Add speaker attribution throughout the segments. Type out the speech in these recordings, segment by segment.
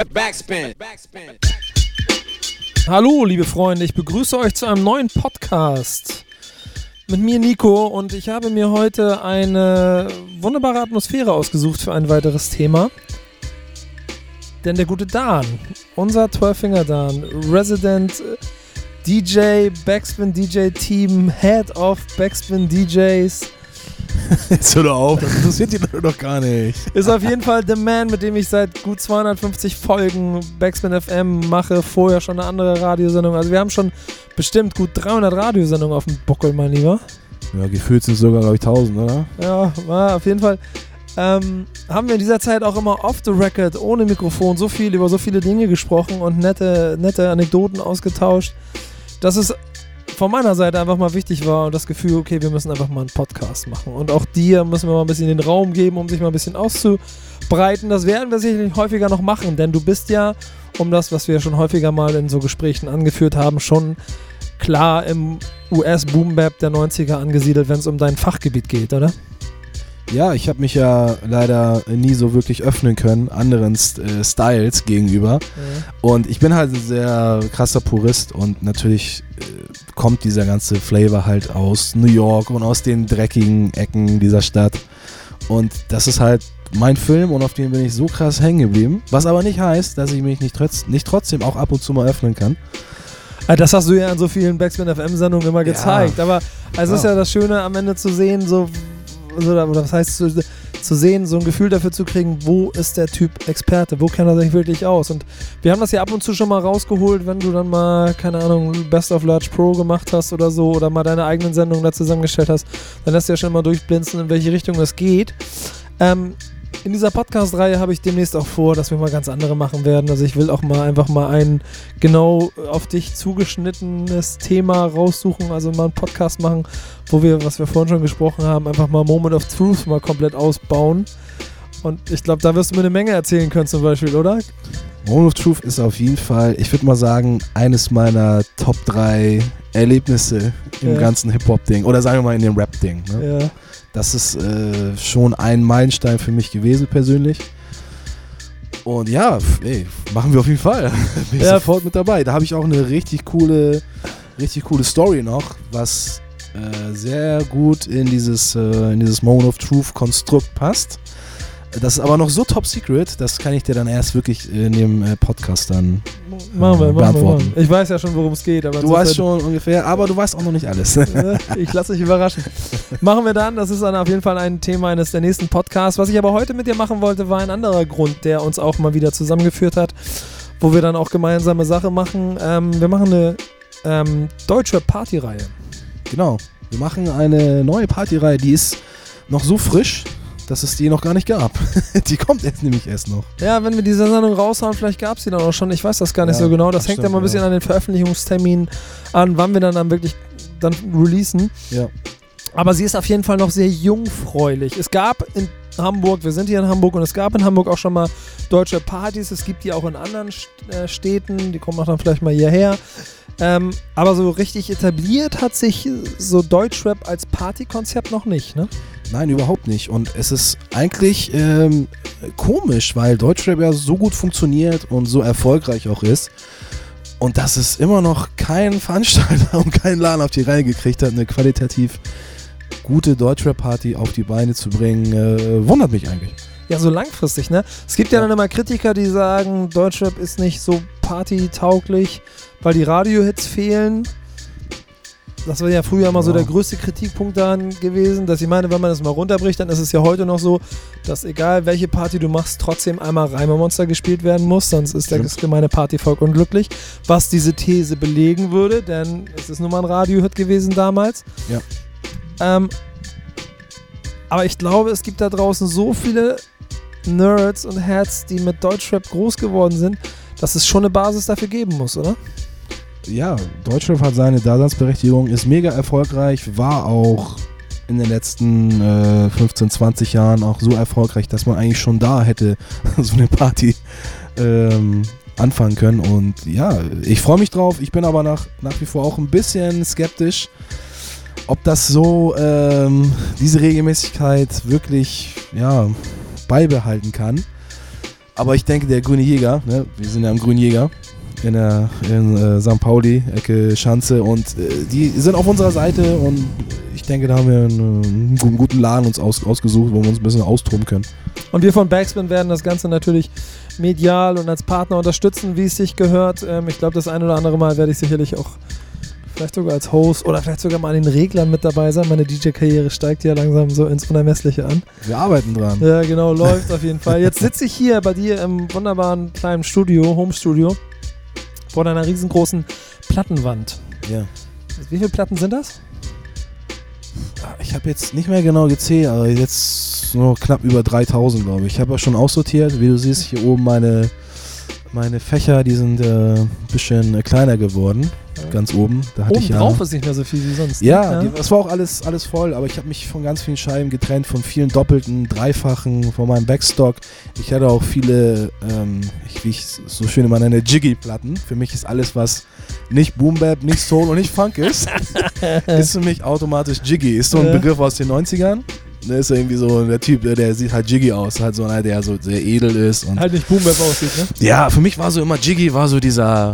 Speaker 1: Backspin.
Speaker 2: Hallo, liebe Freunde, ich begrüße euch zu einem neuen Podcast mit mir, Nico, und ich habe mir heute eine wunderbare Atmosphäre ausgesucht für ein weiteres Thema. Denn der gute Dan, unser 12-Finger Dan, Resident DJ, Backspin DJ Team, Head of Backspin DJs.
Speaker 3: Jetzt hör doch auf, das interessiert die Leute doch gar nicht.
Speaker 2: Ist auf jeden Fall the man, mit dem ich seit gut 250 Folgen Backspin FM mache, vorher schon eine andere Radiosendung. Also wir haben schon bestimmt gut 300 Radiosendungen auf dem Buckel, mein Lieber.
Speaker 3: Ja, gefühlt sind es sogar, glaube ich, 1000, oder?
Speaker 2: Ja, auf jeden Fall. Haben wir in dieser Zeit auch immer off the record, ohne Mikrofon, so viel über so viele Dinge gesprochen und nette Anekdoten ausgetauscht, dass es von meiner Seite einfach mal wichtig war und das Gefühl, okay, wir müssen einfach mal einen Podcast machen. Und auch dir müssen wir mal ein bisschen den Raum geben, um sich mal ein bisschen auszubreiten. Das werden wir sicherlich häufiger noch machen, denn du bist ja, um das, was wir schon häufiger mal in so Gesprächen angeführt haben, schon klar im US-Boom-Bap der 90er angesiedelt, wenn es um dein Fachgebiet geht, oder?
Speaker 3: Ja, ich habe mich ja leider nie so wirklich öffnen können, anderen Styles gegenüber. Ja. Und ich bin halt ein sehr krasser Purist und natürlich kommt dieser ganze Flavor halt aus New York und aus den dreckigen Ecken dieser Stadt. Und das ist halt mein Film und auf den bin ich so krass hängen geblieben. Was aber nicht heißt, dass ich mich nicht trotzdem auch ab und zu mal öffnen kann.
Speaker 2: Das hast du ja in so vielen Backspin FM-Sendungen immer gezeigt. Ja. Aber es ist ja das Schöne am Ende zu sehen, oder was heißt zu sehen, so ein Gefühl dafür zu kriegen, wo ist der Typ Experte, wo kennt er sich wirklich aus. Und wir haben das ja ab und zu schon mal rausgeholt, wenn du dann mal, keine Ahnung, Best of Large Pro gemacht hast oder so, oder mal deine eigenen Sendungen da zusammengestellt hast, dann lässt du ja schon mal durchblinzen, in welche Richtung es geht. In dieser Podcast-Reihe habe ich demnächst auch vor, dass wir mal ganz andere machen werden. Also ich will auch mal einfach mal ein genau auf dich zugeschnittenes Thema raussuchen, also mal einen Podcast machen, wo wir, was wir vorhin schon gesprochen haben, einfach mal Moment of Truth mal komplett ausbauen. Und ich glaube, da wirst du mir eine Menge erzählen können zum Beispiel, oder?
Speaker 3: Moment of Truth ist auf jeden Fall, ich würde mal sagen, eines meiner Top 3 Erlebnisse im ganzen Hip-Hop-Ding. Oder sagen wir mal in dem Rap-Ding. Ne? Ja. Das ist schon ein Meilenstein für mich gewesen persönlich. Und ja, machen wir auf jeden Fall. Bin ich sofort mit dabei. Da habe ich auch eine richtig coole Story noch, was sehr gut in dieses Moment of Truth Konstrukt passt. Das ist aber noch so top secret, das kann ich dir dann erst wirklich in dem Podcast dann beantworten.
Speaker 2: Ich weiß ja schon, worum es geht. Aber
Speaker 3: du weißt schon ungefähr, aber du weißt auch noch nicht alles.
Speaker 2: Ich lasse dich überraschen. Machen wir dann, das ist dann auf jeden Fall ein Thema eines der nächsten Podcasts. Was ich aber heute mit dir machen wollte, war ein anderer Grund, der uns auch mal wieder zusammengeführt hat, wo wir dann auch gemeinsame Sache machen. Wir machen eine deutsche Partyreihe.
Speaker 3: Genau, wir machen eine neue Partyreihe, die ist noch so frisch, dass es die noch gar nicht gab. Die kommt jetzt nämlich erst noch.
Speaker 2: Ja, wenn wir diese Sendung raushauen, vielleicht gab es die dann auch schon. Ich weiß das gar nicht so genau. Das hängt ja mal ein bisschen an den Veröffentlichungsterminen an, wann wir dann wirklich releasen.
Speaker 3: Ja.
Speaker 2: Aber sie ist auf jeden Fall noch sehr jungfräulich. Es gab in Hamburg, wir sind hier in Hamburg, und es gab in Hamburg auch schon mal deutsche Partys. Es gibt die auch in anderen Städten. Die kommen auch dann vielleicht mal hierher. Aber so richtig etabliert hat sich so Deutschrap als Partykonzept noch nicht, ne?
Speaker 3: Nein, überhaupt nicht. Und es ist eigentlich komisch, weil Deutschrap ja so gut funktioniert und so erfolgreich auch ist. Und dass es immer noch kein Veranstalter und kein Laden auf die Reihe gekriegt hat, eine qualitativ gute Deutschrap-Party auf die Beine zu bringen, wundert mich eigentlich.
Speaker 2: Ja, so langfristig, ne? Es gibt ja dann immer Kritiker, die sagen, Deutschrap ist nicht so partytauglich, weil die Radiohits fehlen. Das war ja früher immer so der größte Kritikpunkt daran gewesen, dass ich meine, wenn man das mal runterbricht, dann ist es ja heute noch so, dass egal welche Party du machst, trotzdem einmal Reimermonster gespielt werden muss, sonst ist das gemeine Partyvolk unglücklich, was diese These belegen würde, denn es ist nun mal ein Radiohit gewesen damals.
Speaker 3: Ja.
Speaker 2: Aber ich glaube, es gibt da draußen so viele Nerds und Heads, die mit Deutschrap groß geworden sind, dass es schon eine Basis dafür geben muss, oder?
Speaker 3: Ja, Deutschrap hat seine Daseinsberechtigung, ist mega erfolgreich, war auch in den letzten 15, 20 Jahren auch so erfolgreich, dass man eigentlich schon da hätte so eine Party anfangen können. Und ja, ich freue mich drauf. Ich bin aber nach wie vor auch ein bisschen skeptisch, ob das so diese Regelmäßigkeit wirklich beibehalten kann. Aber ich denke, der Grüne Jäger, ne? Wir sind ja am Grünen Jäger in St. Pauli, Ecke Schanze, und die sind auf unserer Seite, und ich denke, da haben wir einen guten Laden uns ausgesucht, wo wir uns ein bisschen austoben können.
Speaker 2: Und wir von Backspin werden das Ganze natürlich medial und als Partner unterstützen, wie es sich gehört. Ich glaube, das ein oder andere Mal werde ich sicherlich auch vielleicht sogar als Host oder vielleicht sogar mal an den Reglern mit dabei sein. Meine DJ-Karriere steigt ja langsam so ins Unermessliche an.
Speaker 3: Wir arbeiten dran.
Speaker 2: Ja, genau, läuft auf jeden Fall. Jetzt sitze ich hier bei dir im wunderbaren kleinen Studio, Home-Studio, vor deiner riesengroßen Plattenwand.
Speaker 3: Ja.
Speaker 2: Wie viele Platten sind das?
Speaker 3: Ich habe jetzt nicht mehr genau gezählt, aber jetzt nur knapp über 3000, glaube ich. Ich habe auch schon aussortiert. Wie du siehst, hier oben meine Fächer, die sind ein bisschen kleiner geworden. Ganz oben. Da hatte
Speaker 2: oben
Speaker 3: ich
Speaker 2: drauf ist nicht mehr so viel wie sonst.
Speaker 3: Ja, das war auch alles voll, aber ich habe mich von ganz vielen Scheiben getrennt, von vielen doppelten, dreifachen, von meinem Backstock. Ich hatte auch viele, wie ich so schön immer nenne, Jiggy-Platten. Für mich ist alles, was nicht Boom-Bap, nicht Soul und nicht Funk ist für mich automatisch Jiggy. Ist so ein Begriff aus den 90ern. Der ist irgendwie so der Typ, der sieht halt Jiggy aus, halt so einer, der so sehr edel ist. Und
Speaker 2: halt nicht Boom-Bap aussieht, ne?
Speaker 3: Ja, für mich war so immer Jiggy, war so dieser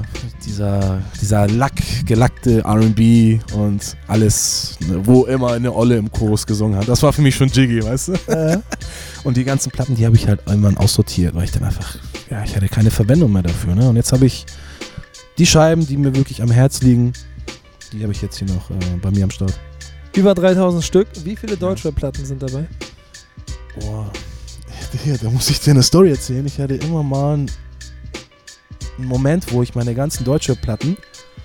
Speaker 3: gelackte R&B und alles, ne, wo immer eine Olle im Chorus gesungen hat. Das war für mich schon Jiggy, weißt du? Und die ganzen Platten, die habe ich halt irgendwann aussortiert, weil ich dann einfach, ich hatte keine Verwendung mehr dafür, ne? Und jetzt habe ich die Scheiben, die mir wirklich am Herz liegen, die habe ich jetzt hier noch bei mir am Start.
Speaker 2: Über 3000 Stück. Wie viele Deutschrap-Platten sind dabei?
Speaker 3: Boah, da muss ich dir eine Story erzählen. Ich hatte immer mal einen Moment, wo ich meine ganzen Deutschrap-Platten,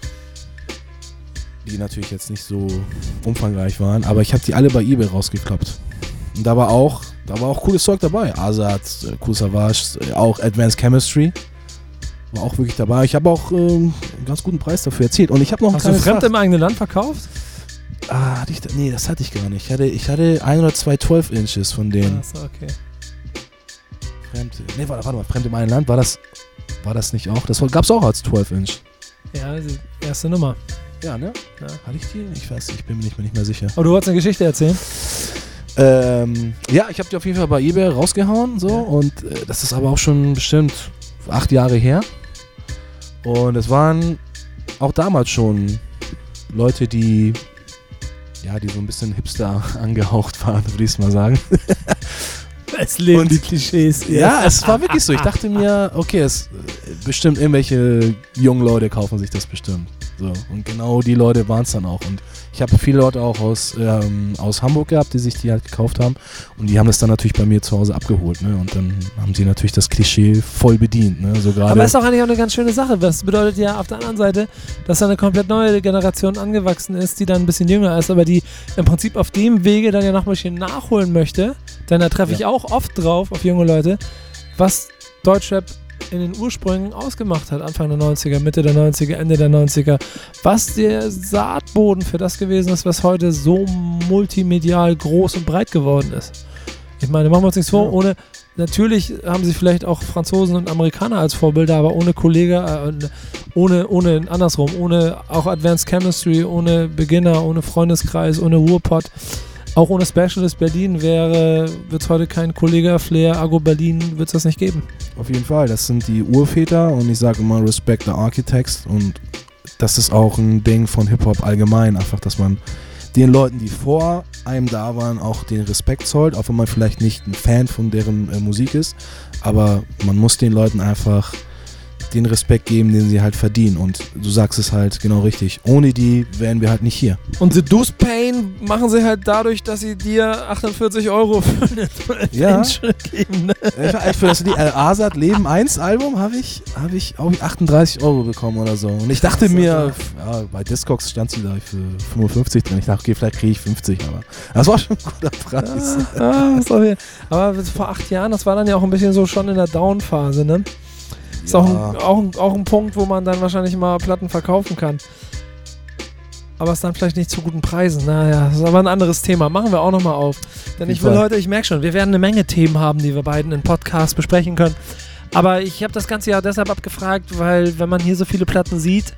Speaker 3: die natürlich jetzt nicht so umfangreich waren, aber ich habe die alle bei eBay rausgekloppt. Und da war auch cooles Zeug dabei. Azad, Kool Savas, auch Advanced Chemistry. War auch wirklich dabei. Ich habe auch einen ganz guten Preis dafür erzielt. Und ich habe noch
Speaker 2: Hast du fremd im eigenen Land verkauft?
Speaker 3: Nee, das hatte ich gar nicht. Ich hatte 1 oder 2 12-Inches von denen.
Speaker 2: Achso, okay.
Speaker 3: Warte mal, Fremd im eigenen Land, war das nicht auch? Das gab's auch als 12-Inch.
Speaker 2: Ja, die erste Nummer.
Speaker 3: Ja, ne? Ja. Hatte ich die? Ich weiß, ich bin mir nicht mehr sicher.
Speaker 2: Aber du wolltest eine Geschichte erzählen?
Speaker 3: Ja, ich habe die auf jeden Fall bei eBay rausgehauen, so, und das ist aber auch schon bestimmt 8 Jahre her. Und es waren auch damals schon Leute, die so ein bisschen Hipster angehaucht waren, würde ich es mal sagen.
Speaker 2: Es leben die Klischees.
Speaker 3: Ja, es war wirklich so. Ich dachte mir, okay, es bestimmt irgendwelche jungen Leute kaufen sich das bestimmt. So. Und genau die Leute waren es dann auch. Und ich habe viele Leute auch aus Hamburg gehabt, die sich die halt gekauft haben. Und die haben das dann natürlich bei mir zu Hause abgeholt. Ne? Und dann haben sie natürlich das Klischee voll bedient. Ne? So
Speaker 2: aber ist auch eigentlich auch eine ganz schöne Sache. Das bedeutet ja auf der anderen Seite, dass da eine komplett neue Generation angewachsen ist, die dann ein bisschen jünger ist, aber die im Prinzip auf dem Wege dann ja noch ein bisschen nachholen möchte. Denn da treffe ich auch oft drauf, auf junge Leute, was Deutschrap in den Ursprüngen ausgemacht hat, Anfang der 90er, Mitte der 90er, Ende der 90er, was der Saatboden für das gewesen ist, was heute so multimedial groß und breit geworden ist. Ich meine, machen wir uns nichts vor, natürlich haben sie vielleicht auch Franzosen und Amerikaner als Vorbilder, aber ohne ohne auch Advanced Chemistry, ohne Beginner, ohne Freundeskreis, ohne Ruhrpott, auch ohne Specialist Berlin wird es heute kein Kollega, Flair, Agro Berlin, wird es das nicht geben.
Speaker 3: Auf jeden Fall, das sind die Urväter, und ich sage immer Respect the Architects, und das ist auch ein Ding von Hip-Hop allgemein, einfach, dass man den Leuten, die vor einem da waren, auch den Respekt zollt, auch wenn man vielleicht nicht ein Fan von deren Musik ist, aber man muss den Leuten einfach den Respekt geben, den sie halt verdienen, und du sagst es halt genau richtig. Ohne die wären wir halt nicht hier.
Speaker 2: Und The Deuce Pain machen sie halt dadurch, dass sie dir 48 € für eine geben. Ne?
Speaker 3: Für das Azad Leben 1 Album habe ich auch 38 € bekommen oder so. Und ich dachte mir, bei Discogs stand sie da für 55 drin. Ich dachte, okay, vielleicht kriege ich 50, aber das war schon ein guter Preis.
Speaker 2: Aber vor 8 Jahren, das war dann ja auch ein bisschen so schon in der Down-Phase, ne? Ist auch ein Punkt, wo man dann wahrscheinlich mal Platten verkaufen kann. Aber es dann vielleicht nicht zu guten Preisen. Naja, das ist aber ein anderes Thema. Machen wir auch nochmal auf. Denn ich merke schon, wir werden eine Menge Themen haben, die wir beiden im Podcast besprechen können. Aber ich habe das Ganze ja deshalb abgefragt, weil wenn man hier so viele Platten sieht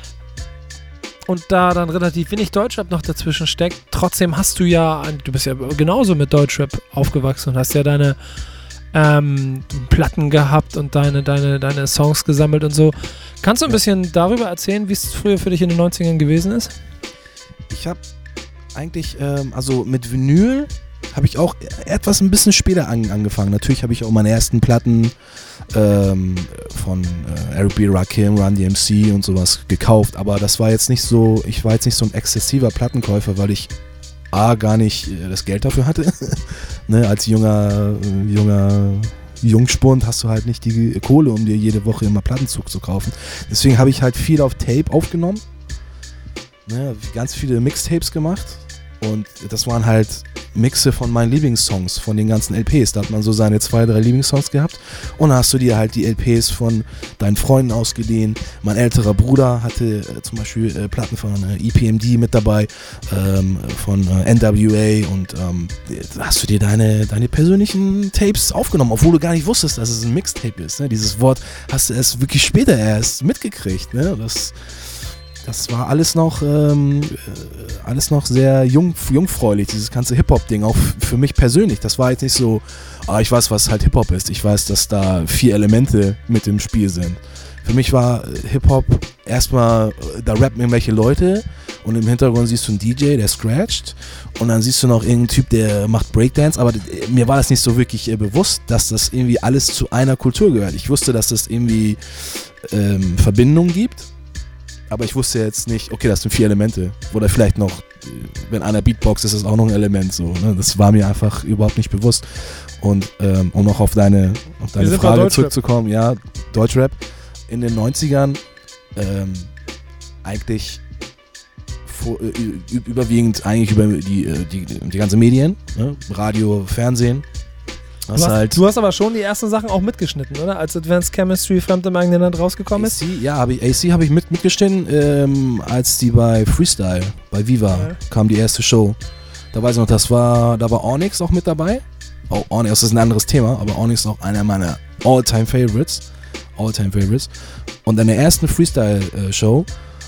Speaker 2: und da dann relativ wenig Deutschrap noch dazwischen steckt, trotzdem hast du bist ja genauso mit Deutschrap aufgewachsen und hast ja deine Platten gehabt und deine Songs gesammelt und so. Kannst du ein bisschen darüber erzählen, wie es früher für dich in den 90ern gewesen ist?
Speaker 3: Ich habe eigentlich, also mit Vinyl habe ich auch etwas ein bisschen später angefangen. Natürlich habe ich auch meine ersten Platten von Eric B. Rakim, Run DMC und sowas gekauft, aber das war jetzt nicht so, ich war jetzt nicht so ein exzessiver Plattenkäufer, weil ich gar nicht das Geld dafür hatte. Ne, als junger Jungspund hast du halt nicht die Kohle, um dir jede Woche immer Plattenzug zu kaufen. Deswegen habe ich halt viel auf Tape aufgenommen. Ne, ganz viele Mixtapes gemacht. Und das waren halt Mixe von meinen Lieblingssongs, von den ganzen LPs. Da hat man so seine 2, 3 Lieblingssongs gehabt. Und dann hast du dir halt die LPs von deinen Freunden ausgeliehen. Mein älterer Bruder hatte zum Beispiel Platten von EPMD mit dabei, von NWA. Und da hast du dir deine persönlichen Tapes aufgenommen, obwohl du gar nicht wusstest, dass es ein Mixtape ist. Ne? Dieses Wort hast du erst wirklich später erst mitgekriegt. Ne? Das war alles noch sehr jungfräulich, dieses ganze Hip-Hop-Ding, auch für mich persönlich. Das war jetzt nicht so, ich weiß, was halt Hip-Hop ist. Ich weiß, dass da 4 Elemente mit im Spiel sind. Für mich war Hip-Hop erstmal, da rappen irgendwelche Leute und im Hintergrund siehst du einen DJ, der scratcht und dann siehst du noch irgendeinen Typ, der macht Breakdance, aber mir war das nicht so wirklich bewusst, dass das irgendwie alles zu einer Kultur gehört. Ich wusste, dass es irgendwie Verbindungen gibt. Aber ich wusste jetzt nicht, okay, das sind 4 Elemente. Oder vielleicht noch, wenn einer Beatbox ist, ist das auch noch ein Element. So, ne? Das war mir einfach überhaupt nicht bewusst. Und um noch auf deine Frage zurückzukommen, ja, Deutschrap in den 90ern eigentlich überwiegend eigentlich über die ganzen Medien, ne? Radio, Fernsehen.
Speaker 2: Du hast aber schon die ersten Sachen auch mitgeschnitten, oder? Als Advanced Chemistry Fremd im eigenen Land rausgekommen ist?
Speaker 3: AC habe ich mitgeschnitten, als die bei Freestyle, bei Viva, kam die erste Show. Da weiß ich noch, da war Onyx auch mit dabei. Oh, Onyx, das ist ein anderes Thema, aber Onyx ist auch einer meiner All-Time Favorites. Und in der ersten Freestyle-Show,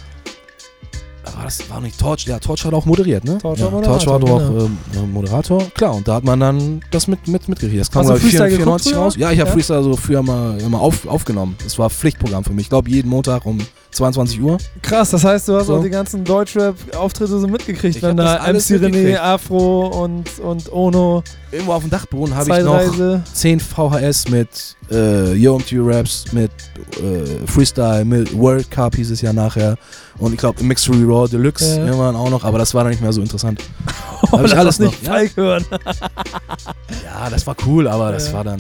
Speaker 3: das war nicht Torch, ja, Torch hat auch moderiert, ne? Torch war doch auch Moderator. Klar, und da hat man dann das mitgekriegt. Das kam, glaube ich, 94 raus. Ja, ich habe Freestyle so früher mal aufgenommen. Das war Pflichtprogramm für mich. Ich glaube, jeden Montag um 22 Uhr.
Speaker 2: Krass, das heißt, du hast auch die ganzen Deutschrap-Auftritte so mitgekriegt, wenn da MC René, Afro und Ono.
Speaker 3: Irgendwo auf dem Dachboden habe ich noch 10 VHS mit Yo MTV Raps, mit Freestyle, mit World Cup hieß es ja nachher. Und ich glaube Mixery Raw Deluxe irgendwann auch noch, aber das war dann nicht mehr so interessant.
Speaker 2: Habe ich alles nicht Falk hören.
Speaker 3: Ja, das war cool, aber das war dann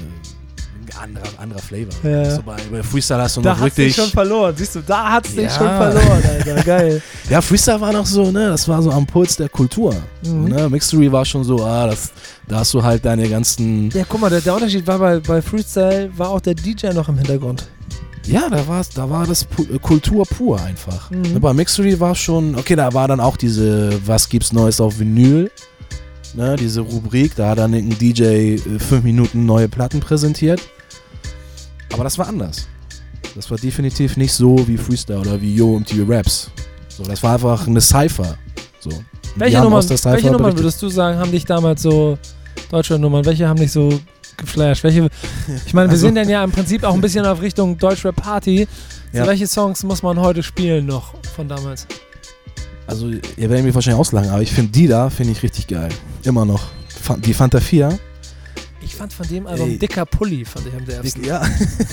Speaker 3: anderer Flavor. Ja. So bei Freestyle hast du noch wirklich... Da hat es dich schon
Speaker 2: verloren, siehst du, da hat es dich schon verloren, Alter, geil.
Speaker 3: Ja, Freestyle war noch so, ne, das war so am Puls der Kultur. Ne? Mixery war schon so, da hast du halt deine ganzen...
Speaker 2: Ja, guck mal, der Unterschied war bei Freestyle, war auch der DJ noch im Hintergrund.
Speaker 3: Ja, da war das Kultur pur einfach. Bei Mixery war schon, okay, da war dann auch diese, was gibt's Neues auf Vinyl, ne, diese Rubrik, da hat dann ein DJ 5 Minuten neue Platten präsentiert. Aber das war anders. Das war definitiv nicht so wie Freestyle oder wie Yo MTV Raps. So, das war einfach eine Cypher. So.
Speaker 2: Welche Nummern würdest du sagen, haben dich damals so, Deutschrap-Nummern, welche haben dich so geflasht? Ich meine, wir sind dann ja im Prinzip auch ein bisschen auf Richtung Deutschrap-Party. So, welche Songs muss man heute spielen noch von damals?
Speaker 3: Also, ihr werdet mich wahrscheinlich auslachen, aber ich finde die da, richtig geil. Immer noch. Die Fanta 4.
Speaker 2: Ich fand von dem Album Dicker Pulli, fand ich am ersten.
Speaker 3: Ja.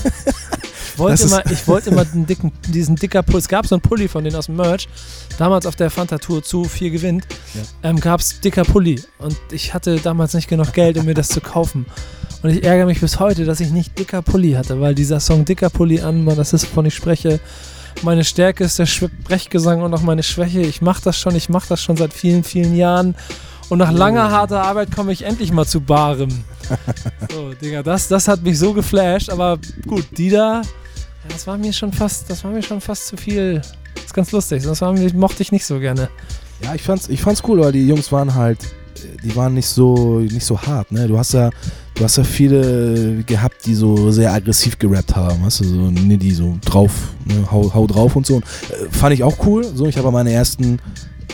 Speaker 2: Ich wollte immer diesen Dicker Pulli, es gab so einen Pulli von denen aus dem Merch, damals auf der Fanta-Tour zu 4 gewinnt, gab es Dicker Pulli und ich hatte damals nicht genug Geld, um mir das zu kaufen. Und ich ärgere mich bis heute, dass ich nicht Dicker Pulli hatte, weil dieser Song Dicker Pulli das ist, wovon ich spreche. Meine Stärke ist der Sprechgesang und auch meine Schwäche. Ich mache das schon seit vielen, vielen Jahren. Und nach langer, harter Arbeit komme ich endlich mal zu Barem. So, Digga, das hat mich so geflasht, aber gut, die da, das war mir schon fast zu viel. Das ist ganz lustig, mochte ich nicht so gerne.
Speaker 3: Ja, ich fand's cool, weil die Jungs waren halt, die waren nicht so hart, ne? Du hast ja viele gehabt, die so sehr aggressiv gerappt haben, weißt du, so, die so drauf, ne, hau drauf und so. Und, fand ich auch cool, so, ich habe meine ersten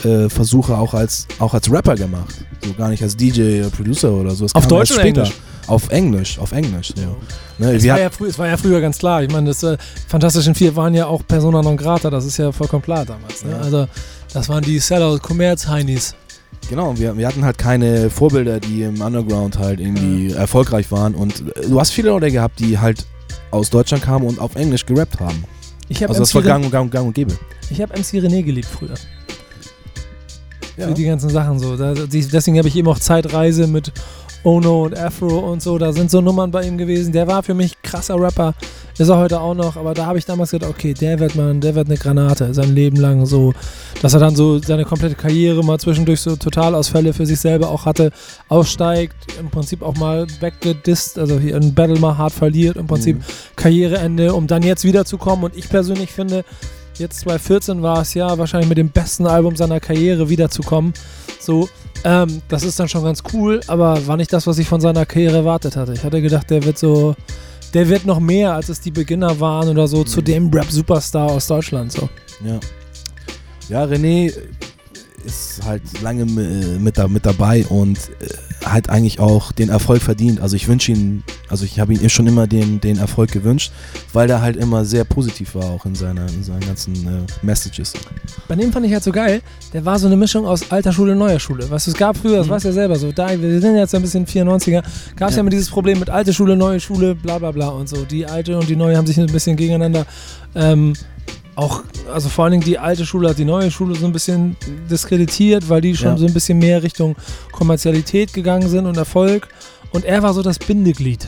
Speaker 3: Versuche auch als Rapper gemacht. So gar nicht als DJ, Producer oder so.
Speaker 2: Auf Deutsch oder Englisch?
Speaker 3: Auf Englisch. Ja. Ne,
Speaker 2: es war ja früher ganz klar. Ich meine, das Fantastischen Vier waren ja auch Persona non grata. Das ist ja vollkommen klar damals. Ne? Ja. Also das waren die Sellout-Kommerz-Heinis.
Speaker 3: Genau, wir hatten halt keine Vorbilder, die im Underground halt irgendwie erfolgreich waren. Und du hast viele Leute gehabt, die halt aus Deutschland kamen und auf Englisch gerappt haben. Das war gang und gäbe.
Speaker 2: Ich habe MC René geliebt früher. Ja. Für die ganzen Sachen so. Deswegen habe ich eben auch Zeitreise mit Ono und Afro und so. Da sind so Nummern bei ihm gewesen. Der war für mich krasser Rapper. Ist er heute auch noch. Aber da habe ich damals gedacht, okay, der wird eine Granate. Sein Leben lang so. Dass er dann so seine komplette Karriere mal zwischendurch so Totalausfälle für sich selber auch hatte. Aussteigt. Im Prinzip auch mal weggedisst. Also hier ein Battle mal hart verliert. Im Prinzip Karriereende. Um dann jetzt wiederzukommen. Und ich persönlich finde, jetzt 2014 war es ja wahrscheinlich mit dem besten Album seiner Karriere wiederzukommen. So, das ist dann schon ganz cool, aber war nicht das, was ich von seiner Karriere erwartet hatte. Ich hatte gedacht, der wird noch mehr, als es die Beginner waren oder so, zu dem Rap-Superstar aus Deutschland. So.
Speaker 3: Ja, René ist halt lange mit dabei und hat eigentlich auch den Erfolg verdient. Also ich wünsche ihm, ich habe ihm schon immer den Erfolg gewünscht, weil der halt immer sehr positiv war, auch in seinen ganzen Messages.
Speaker 2: Bei dem fand ich halt so geil, der war so eine Mischung aus alter Schule, neuer Schule. Was es gab früher, das weißt du ja selber so, wir sind jetzt ein bisschen 94er, gab es ja immer dieses Problem mit alte Schule, neue Schule, bla bla bla und so. Die alte und die neue haben sich ein bisschen gegeneinander also vor allen Dingen die alte Schule hat die neue Schule so ein bisschen diskreditiert, weil die schon so ein bisschen mehr Richtung Kommerzialität gegangen sind und Erfolg. Und er war so das Bindeglied.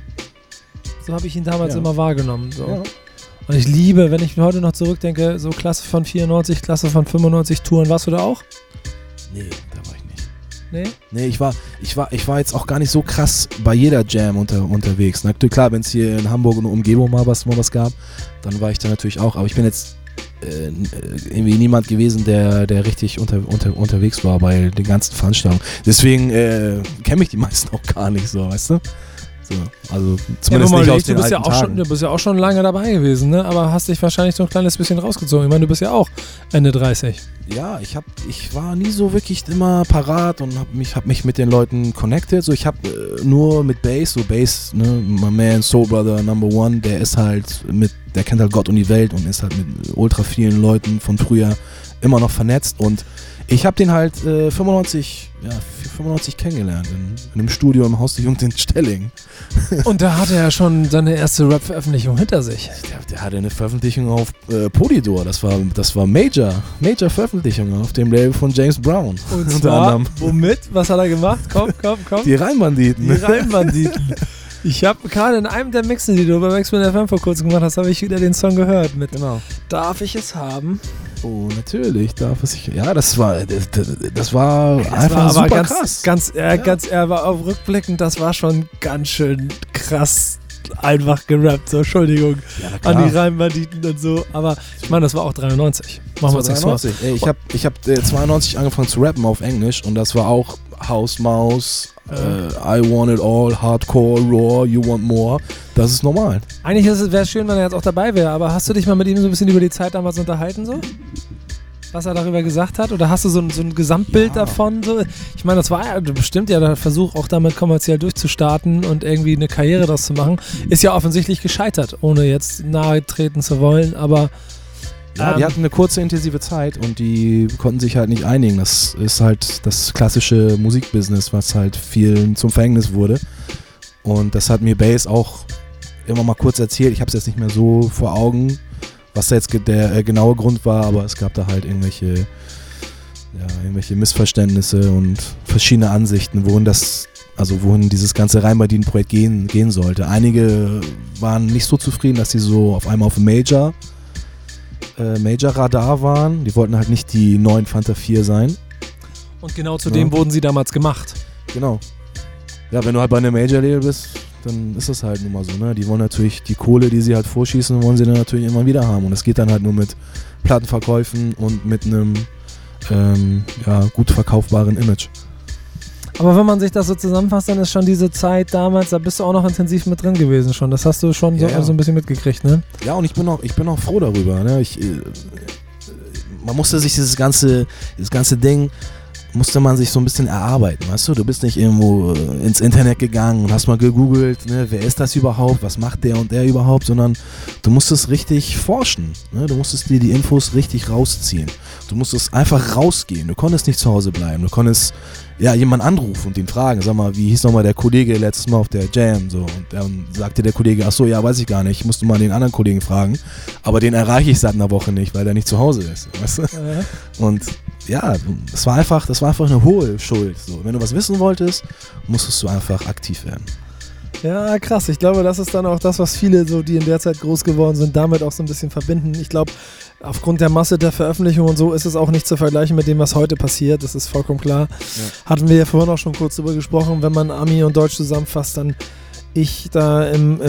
Speaker 2: So habe ich ihn damals immer wahrgenommen. So. Ja. Und ich liebe, wenn ich heute noch zurückdenke, so Klasse von 94, Klasse von 95 Touren. Warst du da auch?
Speaker 3: Nee, da war ich nicht. Nee, ich war jetzt auch gar nicht so krass bei jeder Jam unterwegs. Na klar, wenn es hier in Hamburg und Umgebung mal was gab, dann war ich da natürlich auch. Aber ich bin jetzt irgendwie niemand gewesen, der richtig unterwegs war bei den ganzen Veranstaltungen. Deswegen kenne ich die meisten auch gar nicht so, weißt du? So, also zumindest nicht aus den alten Tagen.
Speaker 2: Du bist ja auch schon lange dabei gewesen, ne? Aber hast dich wahrscheinlich so ein kleines bisschen rausgezogen. Ich meine, du bist ja auch Ende 30.
Speaker 3: Ja, ich war nie so wirklich immer parat und hab mich mit den Leuten connected. So, ich habe nur mit Bass, ne, my man, Soul Brother, Number One, der kennt halt Gott und die Welt und ist halt mit ultra vielen Leuten von früher immer noch vernetzt und ich habe den halt 95 kennengelernt in einem Studio im Haus der Jugend in Stelling.
Speaker 2: Und da hatte er schon seine erste Rap-Veröffentlichung hinter sich.
Speaker 3: Der hatte eine Veröffentlichung auf Polydor. Das war Major-Veröffentlichung auf dem Label von James Brown.
Speaker 2: Und zwar, womit? Was hat er gemacht? Komm.
Speaker 3: Die Rheinbanditen.
Speaker 2: Ich habe gerade in einem der Mixe, die du bei Backspin FM vor kurzem gemacht hast, habe ich wieder den Song gehört mit Darf ich es haben?
Speaker 3: Oh, natürlich darf es sich. Ja, das war einfach super krass.
Speaker 2: Ganz aber rückblickend, das war schon ganz schön krass einfach gerappt. So, Entschuldigung an die Rheinbanditen und so. Aber ich meine, das war auch 93. Machen wir uns nichts vor.
Speaker 3: Ich hab 92 angefangen zu rappen auf Englisch und das war auch House Mouse. I want it all, Hardcore, Raw, you want more. Das ist normal.
Speaker 2: Eigentlich wäre es schön, wenn er jetzt auch dabei wäre, aber hast du dich mal mit ihm so ein bisschen über die Zeit damals unterhalten? So? Was er darüber gesagt hat? Oder hast du so ein Gesamtbild davon? So? Ich meine, das war ja bestimmt ja der Versuch, auch damit kommerziell durchzustarten und irgendwie eine Karriere daraus zu machen. Ist ja offensichtlich gescheitert, ohne jetzt nahe treten zu wollen, aber
Speaker 3: ja, die hatten eine kurze, intensive Zeit und die konnten sich halt nicht einigen. Das ist halt das klassische Musikbusiness, was halt vielen zum Verhängnis wurde. Und das hat mir Bass auch immer mal kurz erzählt. Ich habe es jetzt nicht mehr so vor Augen, was da jetzt der genaue Grund war, aber es gab da halt irgendwelche Missverständnisse und verschiedene Ansichten, wohin dieses ganze Rheinbanditen-Projekt gehen sollte. Einige waren nicht so zufrieden, dass sie so auf einmal auf Major-Radar waren. Die wollten halt nicht die neuen Fanta 4 sein.
Speaker 2: Und genau zu dem wurden sie damals gemacht.
Speaker 3: Genau. Ja, wenn du halt bei einem Major-Label bist, dann ist das halt nun mal so, ne? Die wollen natürlich die Kohle, die sie halt vorschießen, wollen sie dann natürlich immer wieder haben. Und das geht dann halt nur mit Plattenverkäufen und mit einem gut verkaufbaren Image.
Speaker 2: Aber wenn man sich das so zusammenfasst, dann ist schon diese Zeit damals, da bist du auch noch intensiv mit drin gewesen schon. Das hast du schon so ein bisschen mitgekriegt, ne?
Speaker 3: Ja, und ich bin auch froh darüber, ne? man musste sich dieses ganze Ding, musste man sich so ein bisschen erarbeiten, weißt du? Du bist nicht irgendwo ins Internet gegangen und hast mal gegoogelt, ne, wer ist das überhaupt, was macht der und der überhaupt, sondern du musstest richtig forschen, ne? Du musstest dir die Infos richtig rausziehen. Du musstest einfach rausgehen, du konntest nicht zu Hause bleiben, du konntest jemanden anrufen und ihn fragen, sag mal, wie hieß nochmal der Kollege letztes Mal auf der Jam, so, und dann sagte der Kollege, ach so, ja, weiß ich gar nicht, ich musste mal den anderen Kollegen fragen, aber den erreiche ich seit einer Woche nicht, weil der nicht zu Hause ist, weißt du? Ja. Und ja, das war einfach eine hohe Schuld, so. Wenn du was wissen wolltest, musstest du einfach aktiv werden.
Speaker 2: Ja, krass. Ich glaube, das ist dann auch das, was viele, so, die in der Zeit groß geworden sind, damit auch so ein bisschen verbinden. Ich glaube, aufgrund der Masse der Veröffentlichung und so ist es auch nicht zu vergleichen mit dem, was heute passiert. Das ist vollkommen klar. Ja. Hatten wir ja vorhin auch schon kurz drüber gesprochen. Wenn man Ami und Deutsch zusammenfasst, dann ich da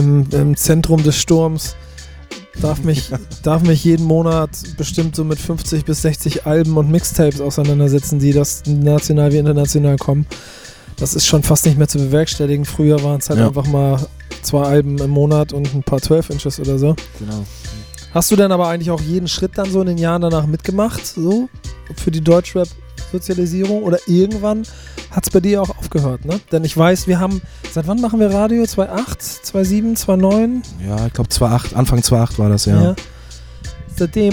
Speaker 2: im Zentrum des Sturms darf mich jeden Monat bestimmt so mit 50 bis 60 Alben und Mixtapes auseinandersetzen, die das national wie international kommen. Das ist schon fast nicht mehr zu bewerkstelligen. Früher waren es halt einfach mal 2 Alben im Monat und ein paar 12 Inches oder so. Genau. Hast du denn aber eigentlich auch jeden Schritt dann so in den Jahren danach mitgemacht, so für die Deutschrap-Sozialisierung? Oder irgendwann hat es bei dir auch aufgehört, ne? Denn ich weiß, seit wann machen wir Radio? 2008, 2007, 2009?
Speaker 3: Ja, ich glaube 2008, Anfang 2008 war das, ja.
Speaker 2: Seitdem,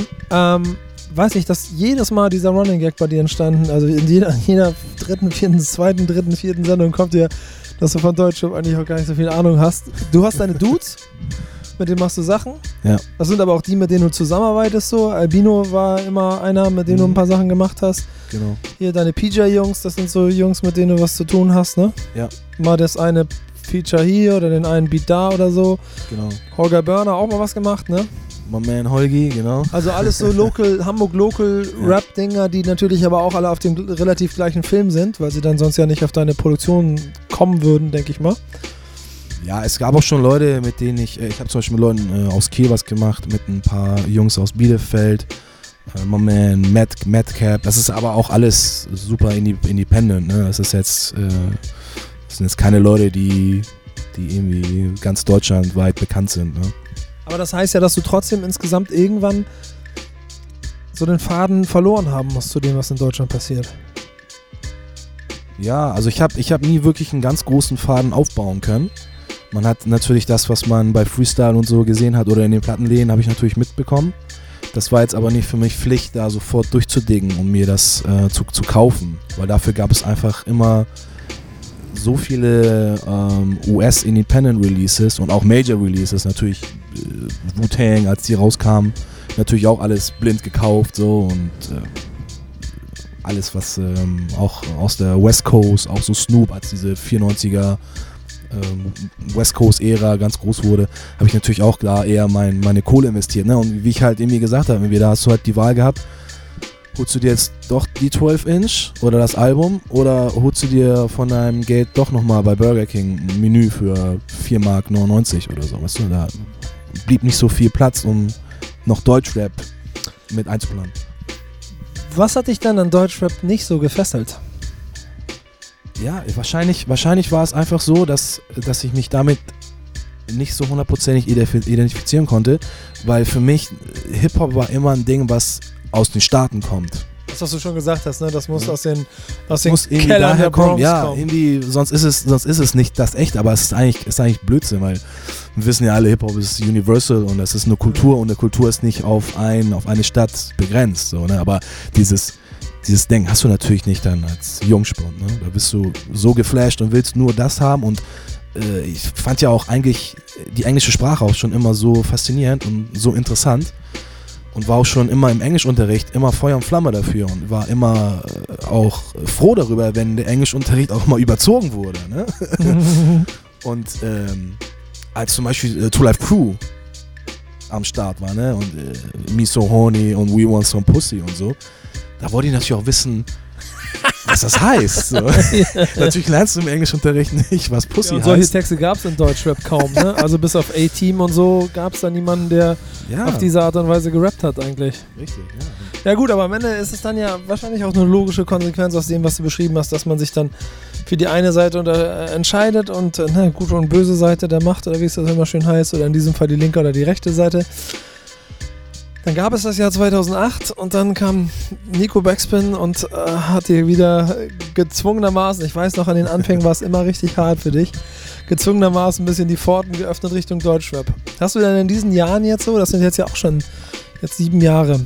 Speaker 2: weiß ich, dass jedes Mal dieser Running Gag bei dir entstanden, also in jeder dritten, vierten Sendung kommt dir, dass du von Deutschrap eigentlich auch gar nicht so viel Ahnung hast. Du hast deine Dudes, mit denen machst du Sachen. Ja. Das sind aber auch die, mit denen du zusammenarbeitest, so. Albino war immer einer, mit dem du ein paar Sachen gemacht hast. Genau. Hier deine PJ-Jungs, das sind so Jungs, mit denen du was zu tun hast, ne? Ja. Mal das eine Feature hier oder den einen Beat da oder so. Genau. Holger Burner auch mal was gemacht, ne?
Speaker 3: My man Holgi, genau.
Speaker 2: Also alles so Hamburg-Local-Rap-Dinger, die natürlich aber auch alle auf dem relativ gleichen Film sind, weil sie dann sonst ja nicht auf deine Produktion kommen würden, denke ich mal.
Speaker 3: Ja, es gab auch schon Leute, mit denen ich habe zum Beispiel mit Leuten aus Kiel was gemacht, mit ein paar Jungs aus Bielefeld, my man Madcap, das ist aber auch alles super independent, ne? Das sind jetzt keine Leute, die irgendwie ganz deutschlandweit bekannt sind, ne?
Speaker 2: Aber das heißt ja, dass du trotzdem insgesamt irgendwann so den Faden verloren haben musst zu dem, was in Deutschland passiert.
Speaker 3: Ja, also ich hab nie wirklich einen ganz großen Faden aufbauen können. Man hat natürlich das, was man bei Freestyle und so gesehen hat oder in den Plattenläden, habe ich natürlich mitbekommen. Das war jetzt aber nicht für mich Pflicht, da sofort durchzudingen und mir das zu kaufen, weil dafür gab es einfach immer so viele US-Independent-Releases und auch Major-Releases, natürlich Wu-Tang, als die rauskamen, natürlich auch alles blind gekauft so und alles, was auch aus der West Coast, auch so Snoop, als diese 94er West Coast-Ära ganz groß wurde, habe ich natürlich auch da eher meine Kohle investiert, ne? Und wie ich halt irgendwie gesagt habe, da hast du halt die Wahl gehabt, holst du dir jetzt doch die 12-Inch oder das Album oder holst du dir von deinem Geld doch nochmal bei Burger King ein Menü für 4,99 Mark oder so, weißt du, da blieb nicht so viel Platz, um noch Deutschrap mit einzuplanen.
Speaker 2: Was hat dich dann an Deutschrap nicht so gefesselt?
Speaker 3: Ja, wahrscheinlich war es einfach so, dass ich mich damit nicht so hundertprozentig identifizieren konnte, weil für mich Hip-Hop war immer ein Ding, was aus den Staaten kommt.
Speaker 2: Das, was du schon gesagt hast, ne? Das muss aus den
Speaker 3: Kellern der Bronx kommen. Ja, irgendwie, sonst ist es nicht das echt, aber es ist eigentlich Blödsinn, weil wir wissen ja alle, Hip-Hop ist universal und das ist eine Kultur und eine Kultur ist nicht auf eine Stadt begrenzt, so, ne? Aber dieses Ding hast du natürlich nicht dann als Jungspund, ne? Da bist du so geflasht und willst nur das haben und ich fand ja auch eigentlich die englische Sprache auch schon immer so faszinierend und so interessant und war auch schon immer im Englischunterricht immer Feuer und Flamme dafür und war immer auch froh darüber, wenn der Englischunterricht auch mal überzogen wurde, ne? Und als zum Beispiel Two Live Crew am Start war, ne? Und Me So Horny und We Want Some Pussy und so, da wollte ich natürlich auch wissen, was das heißt. So. Natürlich lernst du im Englischunterricht nicht, was Pussy heißt.
Speaker 2: Solche Texte gab es in Deutschrap kaum, ne? Also bis auf A-Team und so gab es da niemanden, der auf diese Art und Weise gerappt hat eigentlich. Richtig, ja. Ja gut, aber am Ende ist es dann ja wahrscheinlich auch eine logische Konsequenz aus dem, was du beschrieben hast, dass man sich dann für die eine Seite entscheidet und gute und böse Seite der Macht oder wie es das immer schön heißt, oder in diesem Fall die linke oder die rechte Seite. Dann gab es das Jahr 2008 und dann kam Nico Backspin und hat dir wieder gezwungenermaßen, ich weiß noch, an den Anfängen war es immer richtig hart für dich, gezwungenermaßen ein bisschen die Pforten geöffnet Richtung Deutschrap. Hast du denn in diesen Jahren jetzt so, das sind jetzt ja auch schon jetzt 7 Jahre,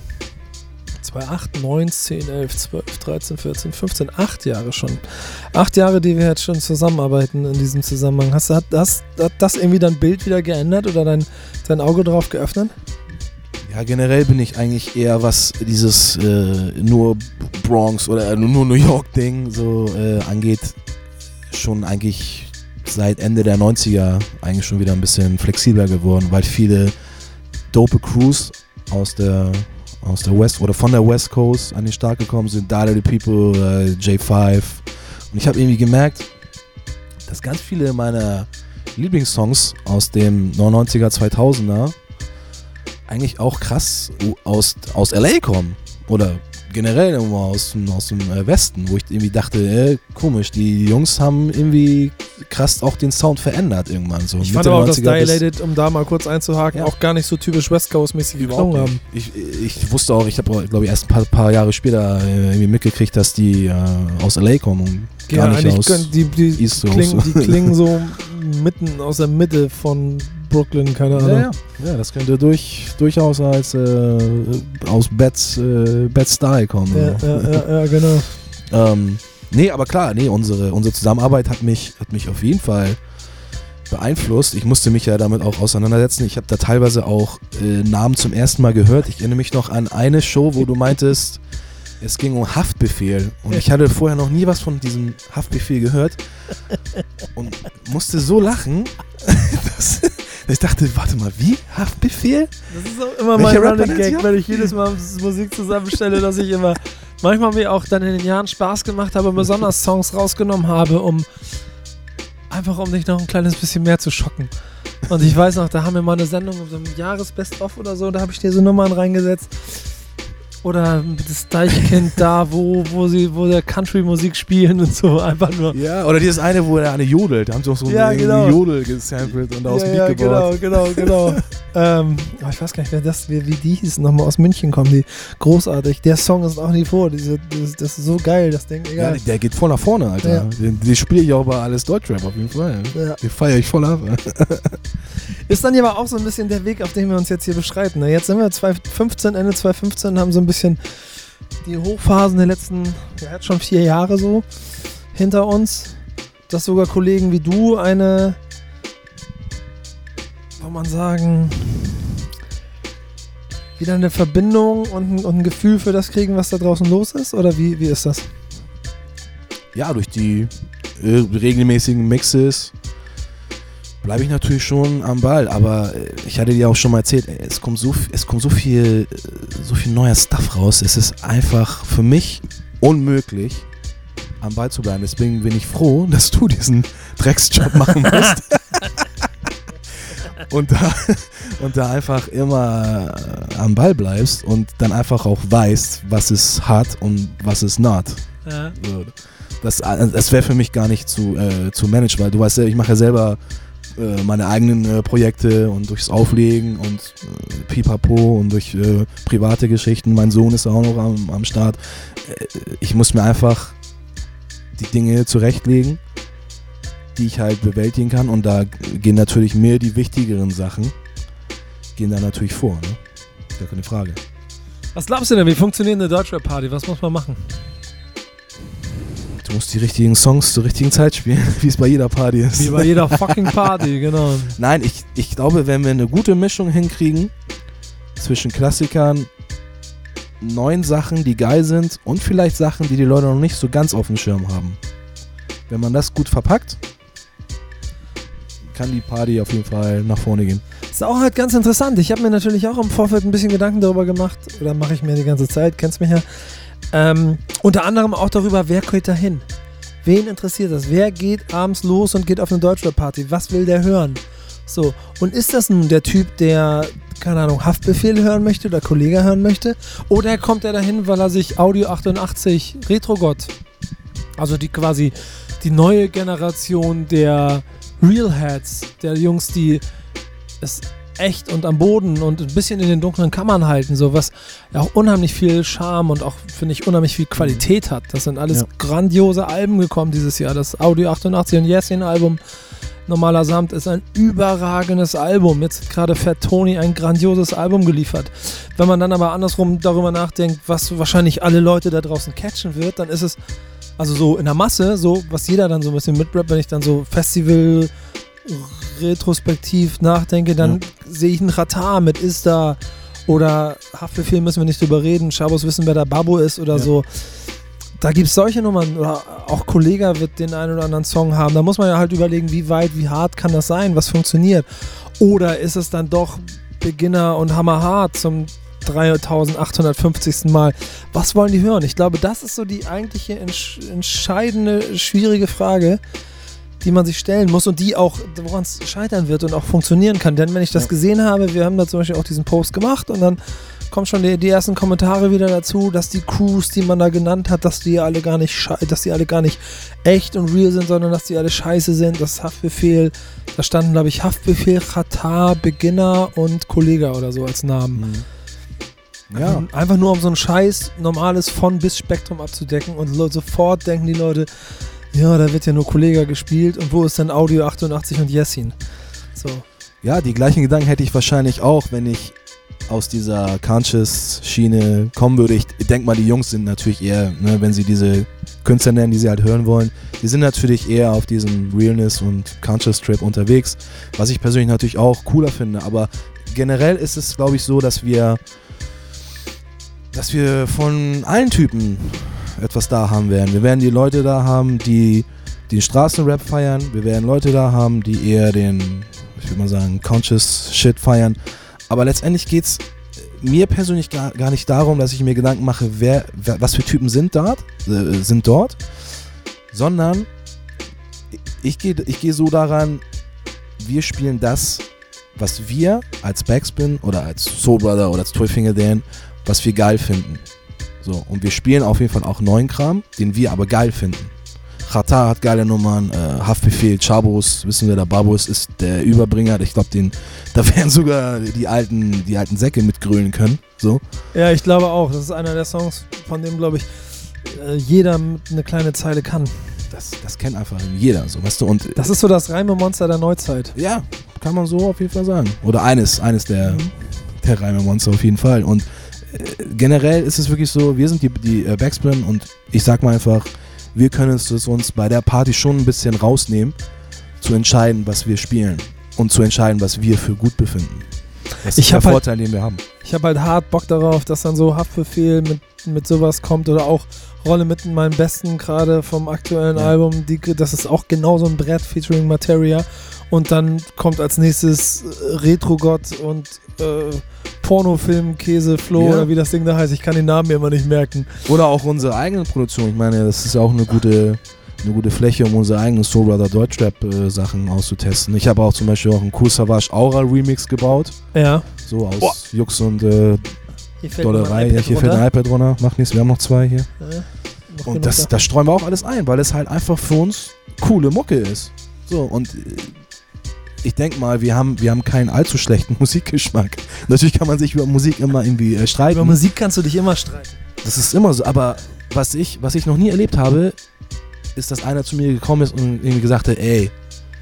Speaker 2: 2008, 9, 10, 11, 12, 13, 14, 15, 8 Jahre schon. 8 Jahre, die wir jetzt schon zusammenarbeiten in diesem Zusammenhang. Hat das irgendwie dein Bild wieder geändert oder dein Auge drauf geöffnet?
Speaker 3: Ja, generell bin ich eigentlich eher, was dieses nur Bronx oder nur New York Ding so angeht, schon eigentlich seit Ende der 90er eigentlich schon wieder ein bisschen flexibler geworden, weil viele dope Crews aus der West oder von der West Coast an den Start gekommen sind, Dada the People, J5. Und ich habe irgendwie gemerkt, dass ganz viele meiner Lieblingssongs aus dem 99er, 2000er eigentlich auch krass aus LA kommen. Oder generell irgendwo aus dem Westen, wo ich irgendwie dachte, komisch, die Jungs haben irgendwie krass auch den Sound verändert irgendwann. So
Speaker 2: ich fand aber auch, dass Dilated, um da mal kurz einzuhaken, auch gar nicht so typisch West Coast-mäßig geklungen haben.
Speaker 3: Ich wusste auch, ich habe glaube ich erst ein paar Jahre später irgendwie mitgekriegt, dass die aus LA kommen und gar nicht aus
Speaker 2: die East Coast. Die klingen so mitten aus der Mitte von Brooklyn, keine Ahnung.
Speaker 3: Ja, das könnte durchaus als aus Bed-Stuy kommen.
Speaker 2: Ja, genau.
Speaker 3: Nee, aber klar, unsere Zusammenarbeit hat mich auf jeden Fall beeinflusst. Ich musste mich ja damit auch auseinandersetzen. Ich habe da teilweise auch Namen zum ersten Mal gehört. Ich erinnere mich noch an eine Show, wo du meintest, es ging um Haftbefehl. Und ich hatte vorher noch nie was von diesem Haftbefehl gehört. Und musste so lachen, dass ich dachte, warte mal, wie? Haftbefehl?
Speaker 2: Das ist auch immer mein Running Gag, wenn ich jedes Mal Musik zusammenstelle, dass ich immer manchmal mir auch dann in den Jahren Spaß gemacht habe, besonders Songs rausgenommen habe, um dich noch ein kleines bisschen mehr zu schocken. Und ich weiß noch, da haben wir mal eine Sendung, so ein Jahres-Best-of oder so, da habe ich dir so Nummern reingesetzt. Oder das Deichkind da, wo der Country-Musik spielen und so, einfach nur.
Speaker 3: Ja, oder dieses eine, wo der eine jodelt, da haben sie auch so einen Jodel gesampelt und aus dem Beat gebaut.
Speaker 2: Genau. Ich weiß gar nicht, wie die hießen, nochmal aus München kommen, die großartig. Der Song ist auch nie vor, das ist so geil, das Ding, egal.
Speaker 3: Ja, der geht voll nach vorne, Alter. Ja. Den spiele ich auch bei alles Deutschrap auf jeden Fall. Ja. Den feiere ich voll ab.
Speaker 2: Ist dann aber auch so ein bisschen der Weg, auf den wir uns jetzt hier beschreiten. Jetzt sind wir Ende 2015, haben so ein bisschen die Hochphasen der letzten, jetzt schon 4 Jahre so hinter uns, dass sogar Kollegen wie du soll man sagen, wieder eine Verbindung und ein Gefühl für das kriegen, was da draußen los ist? Oder wie ist das?
Speaker 3: Ja, durch die regelmäßigen Mixes bleibe ich natürlich schon am Ball, aber ich hatte dir auch schon mal erzählt, es kommt so viel neuer Stuff raus. Es ist einfach für mich unmöglich, am Ball zu bleiben. Deswegen bin ich froh, dass du diesen Drecksjob machen musst. und da einfach immer am Ball bleibst und dann einfach auch weißt, was ist hart und was ist not. Ja. So, das wäre für mich gar nicht zu managen, weil du weißt ja, ich mache ja selber meine eigenen Projekte und durchs Auflegen und Pipapo und durch private Geschichten. Mein Sohn ist auch noch am Start. Ich muss mir einfach die Dinge zurechtlegen, die ich halt bewältigen kann, und da gehen natürlich mehr die wichtigeren Sachen, gehen da natürlich vor, ne? Gar keine Frage.
Speaker 2: Was glaubst du denn, wie funktioniert eine Deutschrap-Party? Was muss man machen?
Speaker 3: Du musst die richtigen Songs zur richtigen Zeit spielen, wie es bei jeder Party ist.
Speaker 2: Wie bei jeder fucking Party, genau.
Speaker 3: Nein, ich glaube, wenn wir eine gute Mischung hinkriegen zwischen Klassikern, neuen Sachen, die geil sind, und vielleicht Sachen, die Leute noch nicht so ganz auf dem Schirm haben. Wenn man das gut verpackt, kann die Party auf jeden Fall nach vorne gehen.
Speaker 2: Das ist auch halt ganz interessant. Ich habe mir natürlich auch im Vorfeld ein bisschen Gedanken darüber gemacht, oder mache ich mir die ganze Zeit, kennst mich ja. Unter anderem auch darüber, wer geht da hin? Wen interessiert das? Wer geht abends los und geht auf eine Deutschrap-Party? Was will der hören? So, und ist das nun der Typ, der, keine Ahnung, Haftbefehl hören möchte oder Kollege hören möchte? Oder kommt er dahin, weil er sich Audio 88 Retrogott, also quasi die neue Generation der Realheads, der Jungs, die es echt und am Boden und ein bisschen in den dunklen Kammern halten, so was ja auch unheimlich viel Charme und auch, finde ich, unheimlich viel Qualität hat. Das sind alles grandiose Alben gekommen dieses Jahr. Das Audio 88 und Jessin-Album Normaler Samt ist ein überragendes Album. Jetzt hat gerade Fat Tony ein grandioses Album geliefert. Wenn man dann aber andersrum darüber nachdenkt, was wahrscheinlich alle Leute da draußen catchen wird, dann ist es also so in der Masse, so was jeder dann so ein bisschen mitrappt, wenn ich dann so Festival retrospektiv nachdenke, dann sehe ich einen Ratar mit Ist da oder Haftbefehl müssen wir nicht drüber reden, Schabos wissen, wer der Babbo ist oder so. Da gibt es solche Nummern, oder auch Kollega wird den einen oder anderen Song haben. Da muss man ja halt überlegen, wie weit, wie hart kann das sein, was funktioniert. Oder ist es dann doch Beginner und hammerhart zum 3850. Mal. Was wollen die hören? Ich glaube, das ist so die eigentliche entscheidende, schwierige Frage, die man sich stellen muss und die auch, woran es scheitern wird und auch funktionieren kann. Denn wenn ich das gesehen habe, wir haben da zum Beispiel auch diesen Post gemacht und dann kommen schon die ersten Kommentare wieder dazu, dass die Crews, die man da genannt hat, dass die alle gar nicht echt und real sind, sondern dass die alle scheiße sind. Das Haftbefehl, da standen, glaube ich, Haftbefehl, Ratar, Beginner und Kollega oder so als Namen. Ja. Einfach nur um so ein scheiß normales von bis Spektrum abzudecken und sofort denken die Leute, ja, da wird ja nur Kollega gespielt und wo ist denn Audio 88 und Jessin? So.
Speaker 3: Ja, die gleichen Gedanken hätte ich wahrscheinlich auch, wenn ich aus dieser Conscious-Schiene kommen würde. Ich denke mal, die Jungs sind natürlich eher, ne, wenn sie diese Künstler nennen, die sie halt hören wollen, die sind natürlich eher auf diesem Realness- und Conscious-Trip unterwegs, was ich persönlich natürlich auch cooler finde. Aber generell ist es, glaube ich, so, dass wir von allen Typen etwas da haben werden. Wir werden die Leute da haben, die den Straßenrap feiern. Wir werden Leute da haben, die eher den, ich würde mal sagen, Conscious Shit feiern. Aber letztendlich geht es mir persönlich gar nicht darum, dass ich mir Gedanken mache, was für Typen sind dort, sondern ich gehe so daran, wir spielen das, was wir als Backspin oder als Soul Brother oder als Toy Finger Dan, was wir geil finden. So, und wir spielen auf jeden Fall auch neuen Kram, den wir aber geil finden. Ratar hat geile Nummern, Haftbefehl, Chabos, wissen wir, der Babbo ist der Überbringer. Ich glaube, da werden sogar die alten Säcke mitgrölen können. So.
Speaker 2: Ja, ich glaube auch. Das ist einer der Songs, von dem, glaube ich, jeder eine kleine Zeile kann.
Speaker 3: Das kennt einfach jeder, so, weißt du. Und
Speaker 2: das ist so das Reimemonster der Neuzeit.
Speaker 3: Ja, kann man so auf jeden Fall sagen. Oder eines der Reimemonster auf jeden Fall. Und generell ist es wirklich so, wir sind die Backspin und ich sag mal einfach, wir können es uns bei der Party schon ein bisschen rausnehmen, zu entscheiden, was wir spielen und zu entscheiden, was wir für gut befinden. Das ist der Vorteil, den wir haben.
Speaker 2: Ich habe halt hart Bock darauf, dass dann so Haftbefehl mit sowas kommt oder auch Rolle mit in meinem Besten gerade vom aktuellen Album. Das ist auch genau so ein Brett featuring Materia. Und dann kommt als nächstes Retro-Gott und Pornofilm, Käse, Flo oder wie das Ding da heißt. Ich kann den Namen mir immer nicht merken.
Speaker 3: Oder auch unsere eigene Produktion. Ich meine, das ist ja auch eine gute Fläche, um unsere eigenen Soul Brother Deutschrap Sachen auszutesten. Ich habe auch zum Beispiel auch einen Cool Savage Aura Remix gebaut.
Speaker 2: Ja.
Speaker 3: So aus Jux und Dollerei. Ja, hier fällt ein iPad runter. Macht nichts, wir haben noch 2 hier. Ja, und das streuen wir auch alles ein, weil es halt einfach für uns coole Mucke ist. So, und ich denke mal, wir haben keinen allzu schlechten Musikgeschmack. Natürlich kann man sich über Musik immer irgendwie streiten.
Speaker 2: Über Musik kannst du dich immer streiten.
Speaker 3: Das ist immer so, aber was ich noch nie erlebt habe, ist, dass einer zu mir gekommen ist und irgendwie gesagt hat, ey,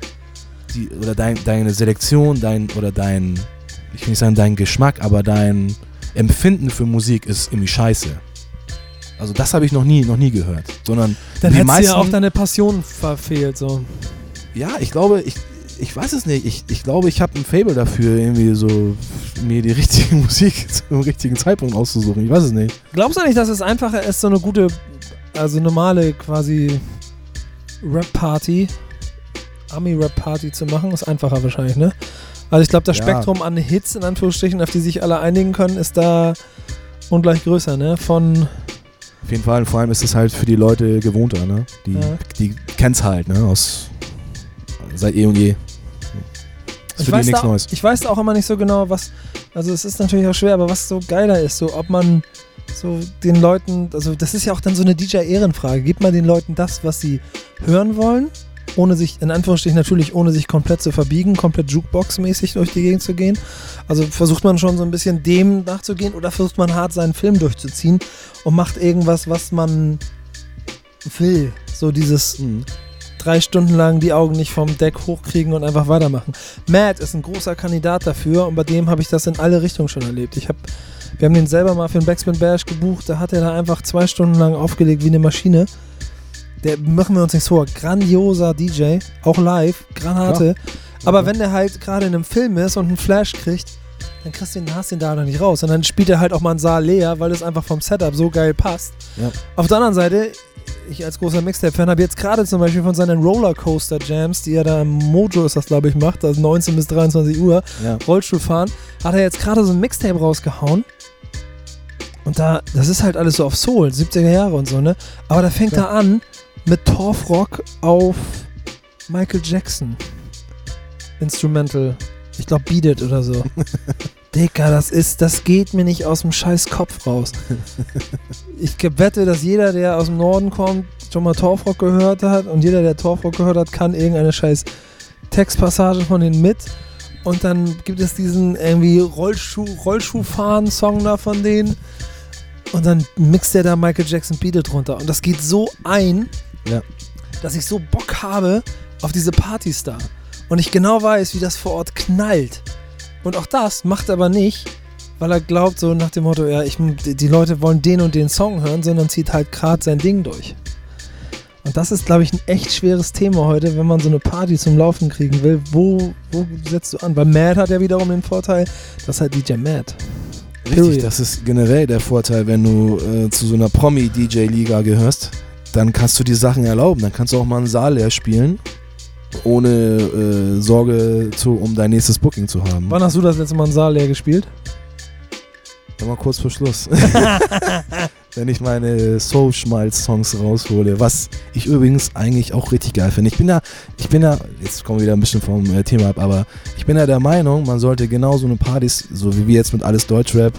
Speaker 3: deine Selektion, ich will nicht sagen dein Geschmack, aber dein Empfinden für Musik ist irgendwie scheiße. Also das habe ich noch nie gehört. Sondern
Speaker 2: dann hättest du ja auch deine Passion verfehlt, so.
Speaker 3: Ja, ich glaube, ich weiß es nicht. Ich glaube, ich habe ein Faible dafür, irgendwie so mir die richtige Musik zum richtigen Zeitpunkt auszusuchen. Ich weiß es nicht.
Speaker 2: Glaubst du nicht, dass es einfacher ist, so eine gute, also normale quasi Rap-Party, Ami-Rap-Party zu machen? Ist einfacher wahrscheinlich, ne? Also ich glaube, das Spektrum an Hits, in Anführungsstrichen, auf die sich alle einigen können, ist da ungleich größer, ne?
Speaker 3: Auf jeden Fall, vor allem ist es halt für die Leute gewohnter, ne? Die kennt's halt, ne? Seit eh und je.
Speaker 2: Ich weiß auch immer nicht so genau, also es ist natürlich auch schwer, aber was so geiler ist, so ob man so den Leuten, also das ist ja auch dann so eine DJ-Ehrenfrage, gibt man den Leuten das, was sie hören wollen, ohne sich, in Anführungsstrichen natürlich, ohne sich komplett zu verbiegen, komplett Jukebox-mäßig durch die Gegend zu gehen. Also versucht man schon so ein bisschen dem nachzugehen oder versucht man hart seinen Film durchzuziehen und macht irgendwas, was man will. So dieses 3 Stunden lang die Augen nicht vom Deck hochkriegen und einfach weitermachen. Matt ist ein großer Kandidat dafür und bei dem habe ich das in alle Richtungen schon erlebt. Wir haben den selber mal für den Backspin Bash gebucht, da hat er da einfach 2 Stunden lang aufgelegt wie eine Maschine. Der, machen wir uns nichts vor, grandioser DJ, auch live, Granate. Ja. Aber wenn der halt gerade in einem Film ist und einen Flash kriegt, dann hast du den da noch nicht raus. Und dann spielt er halt auch mal einen Saal leer, weil es einfach vom Setup so geil passt. Ja. Auf der anderen Seite, ich als großer Mixtape-Fan habe jetzt gerade zum Beispiel von seinen Rollercoaster-Jams, die er da im Mojo ist das, glaube ich, macht, also 19 bis 23 Uhr, Rollstuhl fahren, hat er jetzt gerade so ein Mixtape rausgehauen. Und das ist halt alles so auf Soul, 70er Jahre und so, ne? Aber da fängt er an mit Torfrock auf Michael Jackson. Instrumental. Ich glaube Beat It oder so. Digga, das geht mir nicht aus dem scheiß Kopf raus. Ich wette, dass jeder, der aus dem Norden kommt, schon mal Torfrock gehört hat und jeder, der Torfrock gehört hat, kann irgendeine scheiß Textpassage von denen mit. Und dann gibt es diesen irgendwie Rollschuhfahren-Song da von denen und dann mixt der da Michael Jackson Beat It runter. Und das geht so ein, dass ich so Bock habe auf diese Partys da. Und ich genau weiß, wie das vor Ort knallt. Und auch das macht er aber nicht, weil er glaubt, so nach dem Motto, ja, die Leute wollen den und den Song hören, sondern zieht halt gerade sein Ding durch. Und das ist, glaube ich, ein echt schweres Thema heute, wenn man so eine Party zum Laufen kriegen will. Wo setzt du an? Weil Mad hat ja wiederum den Vorteil, dass halt DJ Mad.
Speaker 3: Richtig, das ist generell der Vorteil, wenn du zu so einer Promi-DJ-Liga gehörst, dann kannst du die Sachen erlauben. Dann kannst du auch mal einen Saal leer spielen, ohne Sorge um dein nächstes Booking zu haben.
Speaker 2: Wann hast du das letzte Mal einen Saal leer gespielt?
Speaker 3: Immer kurz vor Schluss. Wenn ich meine Soul-Schmalz-Songs raushole, was ich übrigens eigentlich auch richtig geil finde. Ich bin ja, jetzt kommen wir wieder ein bisschen vom Thema ab, aber ich bin ja der Meinung, man sollte genau so eine Partys, so wie wir jetzt mit Alles Deutschrap,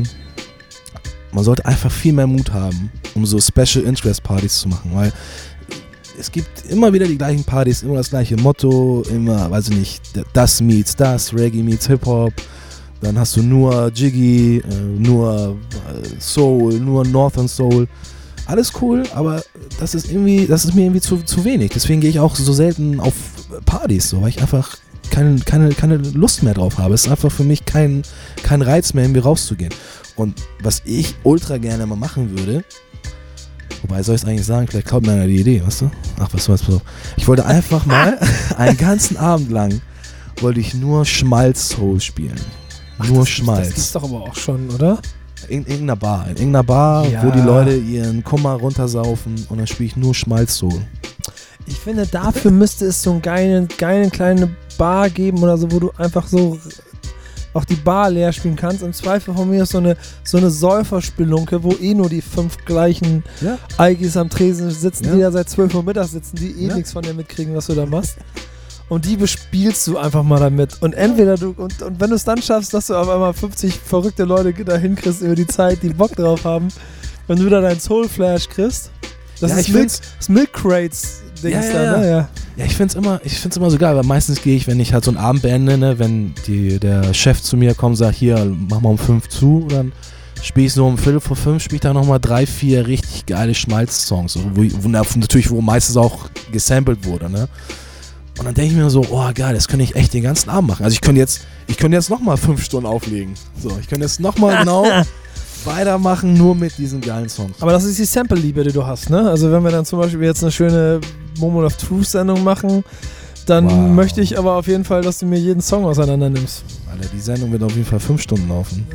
Speaker 3: man sollte einfach viel mehr Mut haben, um so Special Interest Partys zu machen, weil es gibt immer wieder die gleichen Partys, immer das gleiche Motto, immer, weiß ich nicht, das meets das, Reggae meets Hip-Hop. Dann hast du nur Jiggy, nur Soul, nur Northern Soul. Alles cool, aber das ist mir irgendwie zu wenig. Deswegen gehe ich auch so selten auf Partys, so, weil ich einfach keine Lust mehr drauf habe. Es ist einfach für mich kein Reiz mehr, irgendwie rauszugehen. Und was ich ultra gerne mal machen würde, wobei, soll ich es eigentlich sagen, vielleicht klaut mir einer die Idee, weißt du? Ach, was soll's. Ich wollte einfach mal einen ganzen Abend lang wollte ich nur Schmalz-Soul spielen. Nur Schmalz.
Speaker 2: Das gibt's doch aber auch schon, oder?
Speaker 3: In irgendeiner Bar, ja, wo die Leute ihren Kummer runtersaufen und dann spiele ich nur Schmalz-Soul.
Speaker 2: Ich finde, dafür müsste es so einen geilen kleine Bar geben oder so, wo du einfach so auch die Bar leer spielen kannst. Im Zweifel von mir ist so eine Säuferspelunke, wo nur die 5 gleichen Eigis am Tresen sitzen, die da seit 12 Uhr mittags sitzen, die nichts von dir mitkriegen, was du da machst. Und die bespielst du einfach mal damit. Und entweder und wenn du es dann schaffst, dass du auf einmal 50 verrückte Leute da hinkriegst über die Zeit, die Bock drauf haben, wenn du da deinen Soul Flash kriegst, das ist das Milk Crates Dings da, ne? Ja,
Speaker 3: ich find's immer so geil, weil meistens gehe ich, wenn ich halt so einen Abend beende, ne, wenn der Chef zu mir kommt und sagt, hier, mach mal um 5 zu, dann spiele ich so um 4:45, spiele ich da nochmal 3, 4 richtig geile Schmalz-Songs, wo meistens auch gesampelt wurde, ne? Und dann denke ich mir so, oh geil, das könnte ich echt den ganzen Abend machen. Also ich könnte jetzt nochmal 5 Stunden auflegen. So, ich könnte jetzt nochmal genau weitermachen, nur mit diesen geilen Songs.
Speaker 2: Aber das ist die Sample-Liebe, die du hast, ne? Also wenn wir dann zum Beispiel jetzt eine schöne Moment of Truth-Sendung machen, dann möchte ich aber auf jeden Fall, dass du mir jeden Song auseinander nimmst.
Speaker 3: Alter, die Sendung wird auf jeden Fall 5 Stunden laufen.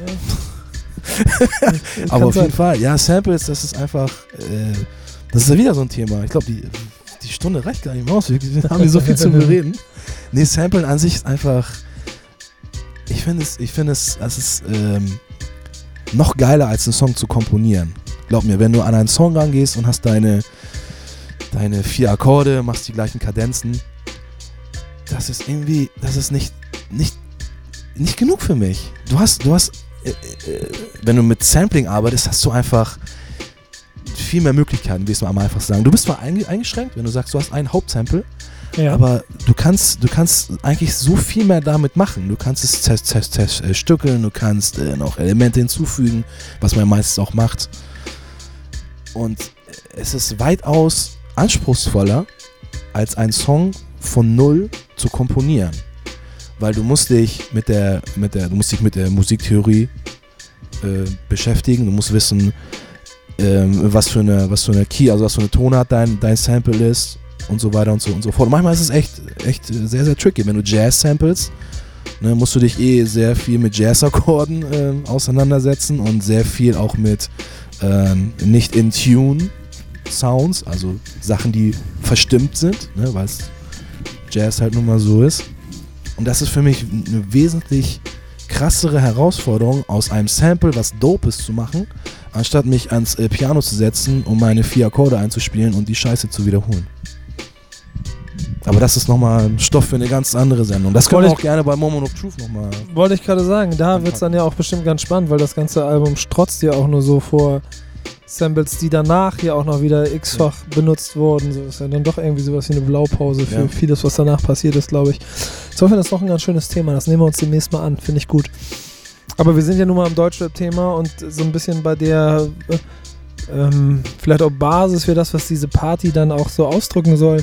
Speaker 3: Ja. Aber auf jeden Fall, ja, Samples, das ist einfach, das ist ja wieder so ein Thema. Ich glaube, die Stunde reicht gar nicht mehr aus. Wir haben hier so viel zu bereden. Nee, Samplen an sich ist einfach, ich finde es, das ist noch geiler als einen Song zu komponieren. Glaub mir, wenn du an einen Song rangehst und hast deine 4 Akkorde, machst die gleichen Kadenzen, das ist nicht genug für mich. Du hast, wenn du mit Sampling arbeitest, hast du einfach viel mehr Möglichkeiten, wie es mal am einfachsten sagen. Du bist zwar eingeschränkt, wenn du sagst, du hast einen Hauptsample,
Speaker 2: Ja.
Speaker 3: Aber du kannst eigentlich so viel mehr damit machen. Du kannst es stückeln, du kannst noch Elemente hinzufügen, was man meistens auch macht. Und es ist weitaus anspruchsvoller, als einen Song von null zu komponieren. Weil du musst dich mit der Musiktheorie beschäftigen. Du musst wissen, was für eine Key, also was für eine Tonart dein Sample ist und so weiter und so fort. Und manchmal ist es echt sehr, sehr tricky. Wenn du Jazz samples, ne, musst du dich sehr viel mit Jazz-Akkorden auseinandersetzen und sehr viel auch mit nicht in Tune Sounds, also Sachen, die verstimmt sind, ne, weil Jazz halt nun mal so ist. Und das ist für mich eine wesentlich krassere Herausforderung, aus einem Sample was Dopes zu machen, anstatt mich ans Piano zu setzen, um meine 4 Akkorde einzuspielen und die Scheiße zu wiederholen. Aber das ist nochmal ein Stoff für eine ganz andere Sendung. Das können wir auch gerne bei Moment of Truth nochmal.
Speaker 2: Wollte ich gerade sagen, da wird es dann ja auch bestimmt ganz spannend, weil das ganze Album strotzt ja auch nur so vor Samples, die danach ja auch noch wieder x-fach benutzt wurden. So ist ja dann doch irgendwie sowas wie eine Blaupause für vieles, was danach passiert ist, glaube ich. Insofern ist das noch ein ganz schönes Thema. Das nehmen wir uns demnächst mal an. Finde ich gut. Aber wir sind ja nun mal am Deutschrap-Thema und so ein bisschen bei der vielleicht auch Basis für das, was diese Party dann auch so ausdrücken soll.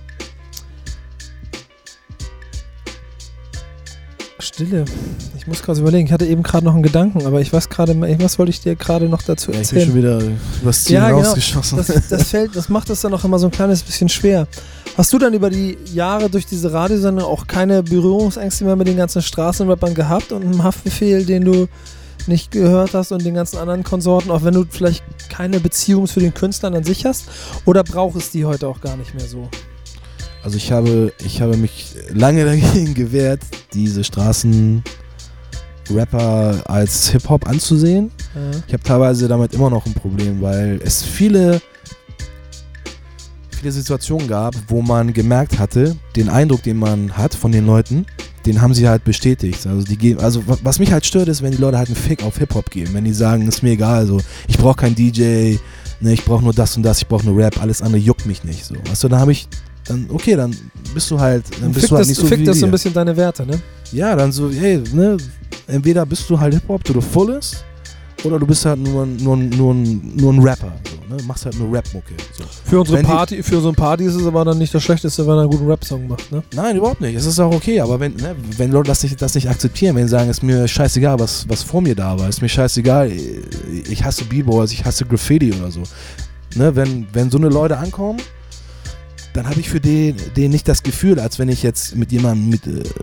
Speaker 2: Stille. Ich muss gerade überlegen. Ich hatte eben gerade noch einen Gedanken, aber ich weiß gerade, was wollte ich dir gerade noch dazu erzählen?
Speaker 3: Ich bin schon wieder übers Ziel rausgeschossen.
Speaker 2: Das macht es dann auch immer so ein kleines bisschen schwer. Hast du dann über die Jahre durch diese Radiosendung auch keine Berührungsängste mehr mit den ganzen Straßenrappern gehabt und einem Haftbefehl, den du nicht gehört hast und den ganzen anderen Konsorten, auch wenn du vielleicht keine Beziehung zu den Künstlern an sich hast? Oder braucht es die heute auch gar nicht mehr so?
Speaker 3: Also ich habe mich lange dagegen gewehrt, diese Straßenrapper als Hip-Hop anzusehen. Ja. Ich habe teilweise damit immer noch ein Problem, weil es viele Situationen gab, wo man gemerkt hatte, den Eindruck, den man hat von den Leuten, den haben sie halt bestätigt. Also was mich halt stört, ist, wenn die Leute halt einen Fick auf Hip-Hop geben. Wenn die sagen, ist mir egal, also ich brauche keinen DJ, ne, ich brauche nur das und das, ich brauche nur Rap, alles andere juckt mich nicht. So. Weißt du, dann bist du halt nicht so wie
Speaker 2: fickt das so ein bisschen deine Werte, ne?
Speaker 3: Ja, dann so, hey, ne, entweder bist du halt Hip-Hop to the fullest oder du bist halt nur ein Rapper, so, ne? Machst halt nur Rap-Mucke. So.
Speaker 2: Für unsere Party ist es aber dann nicht das Schlechteste, wenn er einen guten Rap-Song macht, ne?
Speaker 3: Nein, überhaupt nicht. Es ist auch okay, aber wenn Leute das nicht akzeptieren, wenn sie sagen, ist mir scheißegal, was vor mir da war, ist mir scheißegal, ich hasse B-Boys, ich hasse Graffiti oder so. Ne? Wenn so eine Leute ankommen, dann habe ich für den nicht das Gefühl, als wenn ich jetzt mit jemandem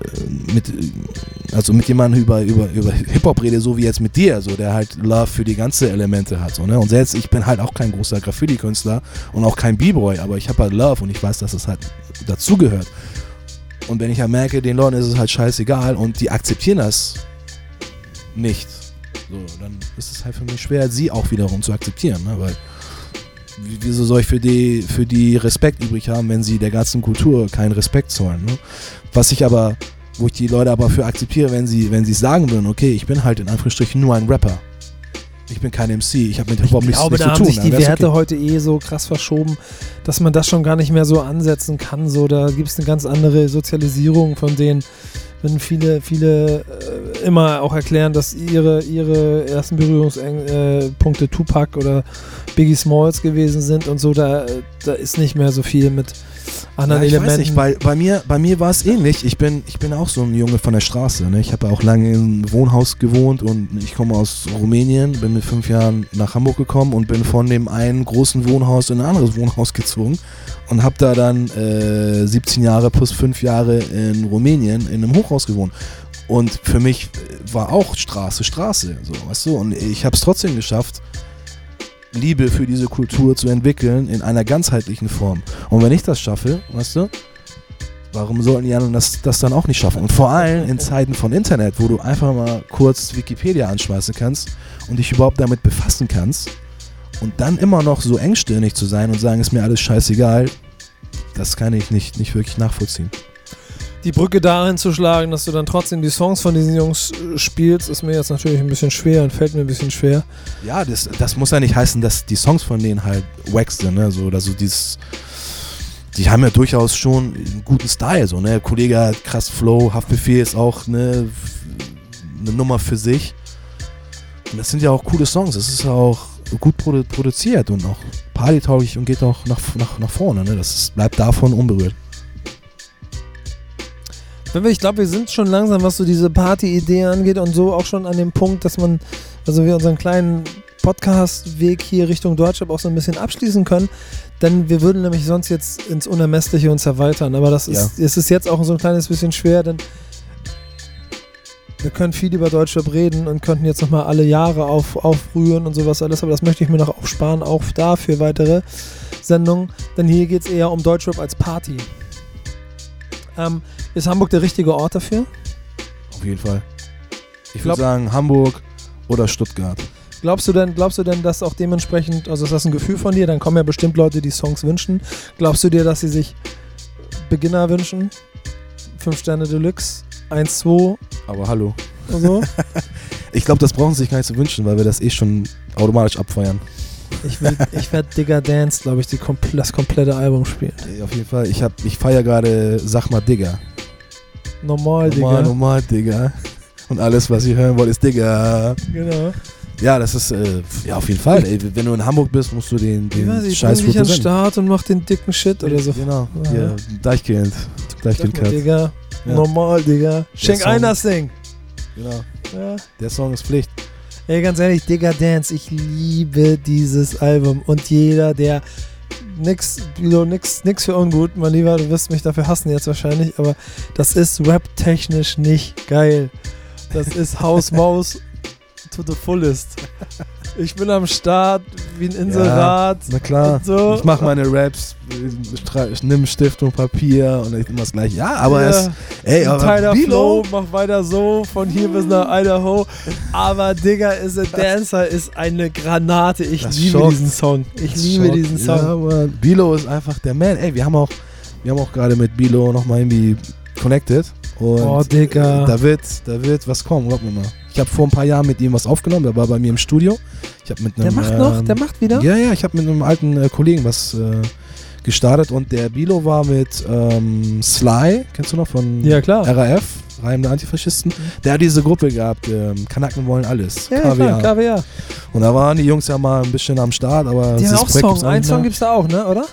Speaker 3: über Hip-Hop rede, so wie jetzt mit dir, so, der halt Love für die ganzen Elemente hat. So, ne? Und selbst ich bin halt auch kein großer Graffiti-Künstler und auch kein B-Boy, aber ich habe halt Love und ich weiß, dass es halt dazugehört. Und wenn ich halt merke, den Leuten ist es halt scheißegal und die akzeptieren das nicht, so, dann ist es halt für mich schwer, sie auch wiederum zu akzeptieren, ne? Weil wieso soll ich für die Respekt übrig haben, wenn sie der ganzen Kultur keinen Respekt zollen, ne? Wo ich die Leute aber für akzeptiere, wenn sie sagen würden, okay, ich bin halt in Anführungsstrichen nur ein Rapper. Ich bin kein MC, ich habe mit Hip-Hop nichts zu tun.
Speaker 2: Ich glaube, da haben sich die Werte heute so krass verschoben, dass man das schon gar nicht mehr so ansetzen kann. So, da gibt es eine ganz andere Sozialisierung von denen. Wenn viele immer auch erklären, dass ihre ersten Berührungspunkte Tupac oder Biggie Smalls gewesen sind und so, da ist nicht mehr so viel mit anderen Elementen.
Speaker 3: Ich weiß nicht, bei mir war es ähnlich. Ich bin auch so ein Junge von der Straße. Ne? Ich habe auch lange im Wohnhaus gewohnt und ich komme aus Rumänien, bin mit 5 Jahren nach Hamburg gekommen und bin von dem einen großen Wohnhaus in ein anderes Wohnhaus gezogen und habe da dann 17 Jahre plus 5 Jahre in Rumänien in einem Hochhaus gewohnt. Und für mich war auch Straße, so, weißt du? Und ich habe es trotzdem geschafft, Liebe für diese Kultur zu entwickeln in einer ganzheitlichen Form. Und wenn ich das schaffe, weißt du, warum sollten die anderen das dann auch nicht schaffen? Und vor allem in Zeiten von Internet, wo du einfach mal kurz Wikipedia anschmeißen kannst und dich überhaupt damit befassen kannst und dann immer noch so engstirnig zu sein und sagen, ist mir alles scheißegal, das kann ich nicht wirklich nachvollziehen.
Speaker 2: Die Brücke dahin zu schlagen, dass du dann trotzdem die Songs von diesen Jungs spielst, ist mir jetzt natürlich ein bisschen schwer und fällt mir ein bisschen schwer.
Speaker 3: Ja, das muss ja nicht heißen, dass die Songs von denen halt wack sind, ne? So, oder so dieses die haben ja durchaus schon einen guten Style, so, ne? Kollege hat krass Flow, Haftbefehl ist auch eine Nummer für sich. Und das sind ja auch coole Songs, es ist ja auch gut produziert und auch partytauglich und geht auch nach vorne, ne? Bleibt davon unberührt.
Speaker 2: Ich glaube, wir sind schon langsam, was so diese Party-Idee angeht und so auch schon an dem Punkt, dass wir unseren kleinen Podcast-Weg hier Richtung Deutschrap auch so ein bisschen abschließen können, denn wir würden nämlich sonst jetzt ins Unermessliche uns erweitern, aber es ist jetzt auch so ein kleines bisschen schwer, denn wir können viel über Deutschrap reden und könnten jetzt nochmal alle Jahre aufrühren und sowas alles, aber das möchte ich mir noch aufsparen, auch da für weitere Sendungen, denn hier geht es eher um Deutschrap als Party. Ist Hamburg der richtige Ort dafür?
Speaker 3: Auf jeden Fall. Ich würde sagen Hamburg oder Stuttgart.
Speaker 2: Glaubst du denn, dass auch dementsprechend, also ist das ein Gefühl von dir, dann kommen ja bestimmt Leute, die Songs wünschen. Glaubst du dir, dass sie sich Beginner wünschen? 5 Sterne Deluxe, 1, 2.
Speaker 3: Aber hallo.
Speaker 2: So?
Speaker 3: Ich glaube, das brauchen sie sich gar nicht zu wünschen, weil wir das schon automatisch abfeiern.
Speaker 2: Ich werde Digga Dance, glaube ich, das komplette Album spielen.
Speaker 3: Auf jeden Fall. Ich feiere gerade Sag mal Digga.
Speaker 2: Normal
Speaker 3: Digga. Und alles, was ihr hören wollt, ist Digga.
Speaker 2: Genau.
Speaker 3: Ja, das ist, auf jeden Fall. Ey, wenn du in Hamburg bist, musst du den Scheiß
Speaker 2: ich an den Start und mach den dicken Shit oder so.
Speaker 3: Genau. Ja. Deichkind.
Speaker 2: Digga. Ja. Normal, Digga. Schenk ein das Ding.
Speaker 3: Genau.
Speaker 2: Ja.
Speaker 3: Der Song ist Pflicht.
Speaker 2: Ey, ganz ehrlich, Digga Dance, ich liebe dieses Album und jeder, der nix für ungut, mein Lieber, du wirst mich dafür hassen jetzt wahrscheinlich, aber das ist rap-technisch nicht geil. Das ist Haus-Maus to the fullest. Ich bin am Start wie ein Inserat.
Speaker 3: Ja, na klar,
Speaker 2: so.
Speaker 3: Ich mache meine Raps, ich nimm Stift und Papier und ich immer das gleiche. Ja, aber
Speaker 2: Tyler Flow, mach weiter so, von hier bis nach Idaho. Aber Digga is a Dancer ist eine Granate. Ich liebe diesen Song.
Speaker 3: Ja, Mann. Bilo ist einfach der Man. Ey, wir haben auch gerade mit Bilo nochmal irgendwie connected. Und
Speaker 2: Digga.
Speaker 3: Da wird was kommen, glaub mir mal. Ich habe vor ein paar Jahren mit ihm was aufgenommen, der war bei mir im Studio.
Speaker 2: Der macht wieder?
Speaker 3: Ja, ich habe mit einem alten Kollegen was gestartet und der Bilo war mit Sly, kennst du noch von RAF, Reim der Antifaschisten. Der hat diese Gruppe gehabt, Kanaken wollen alles,
Speaker 2: KWA.
Speaker 3: Und da waren die Jungs ja mal ein bisschen am Start, aber
Speaker 2: die haben auch Song, einen Song gibt's da auch, ne, oder?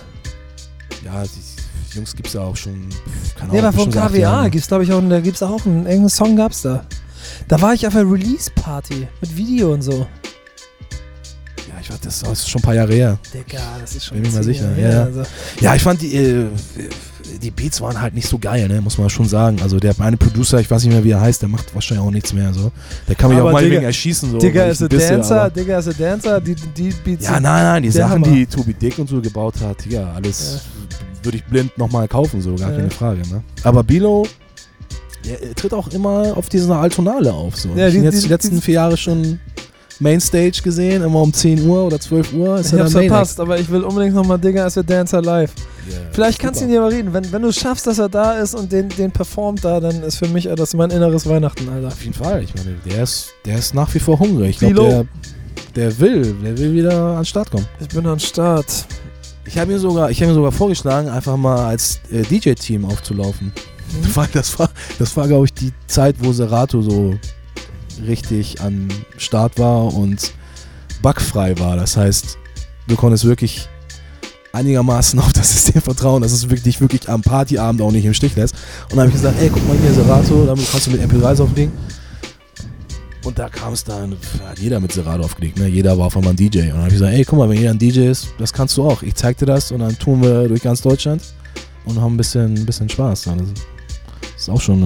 Speaker 3: Ja, die Jungs gibt's ja auch schon,
Speaker 2: keine Ahnung. Ja, aber von KWA gibt's, glaube ich, auch, da gibt's auch irgendeinen Song gab's da. Da war ich auf einer Release-Party mit Video und so.
Speaker 3: Ja, das ist schon ein paar Jahre her.
Speaker 2: Digga, das ist schon.
Speaker 3: Bin mir mal sicher. Ja. Also. Ja, ich fand die Beats waren halt nicht so geil, ne, muss man schon sagen. Also der eine Producer, ich weiß nicht mehr, wie er heißt, der macht wahrscheinlich auch nichts mehr. So. Der kann mich auch mal wegen erschießen. So,
Speaker 2: Digga is a Dancer, die Beats.
Speaker 3: Ja, nein, die Sachen, die Tobi Dick und so gebaut hat, ja, alles würde ich blind nochmal kaufen, so, gar keine Frage. Ne? Aber Bilo, der tritt auch immer auf diese Altonale auf. So. Ja, ich habe jetzt die letzten 4 Jahre schon Mainstage gesehen, immer um 10 Uhr oder 12 Uhr.
Speaker 2: Ich hab's verpasst, aber ich will unbedingt nochmal Digga is a Dancer live. Yeah, vielleicht kannst du ihn dir mal reden. Wenn du es schaffst, dass er da ist und den performt da, dann ist für mich das mein inneres Weihnachten, Alter.
Speaker 3: Auf jeden Fall. Ich meine, der ist nach wie vor hungrig. Ich glaube, der will wieder an den Start kommen.
Speaker 2: Ich bin an den Start.
Speaker 3: Ich habe mir sogar vorgeschlagen, einfach mal als DJ-Team aufzulaufen. Weil das war, glaube ich, die Zeit, wo Serato so richtig am Start war und bugfrei war. Das heißt, du konntest wirklich einigermaßen auf das System vertrauen, dass es dich wirklich am Partyabend auch nicht im Stich lässt. Und dann habe ich gesagt, ey, guck mal hier, Serato, damit kannst du mit MP3s auflegen. Und da kam es dann, hat jeder mit Serato aufgelegt, ne? Jeder war auf einmal ein DJ. Und dann habe ich gesagt, ey, guck mal, wenn jeder ein DJ ist, das kannst du auch. Ich zeig dir das und dann touren wir durch ganz Deutschland und haben ein bisschen Spaß. Das ist auch schon,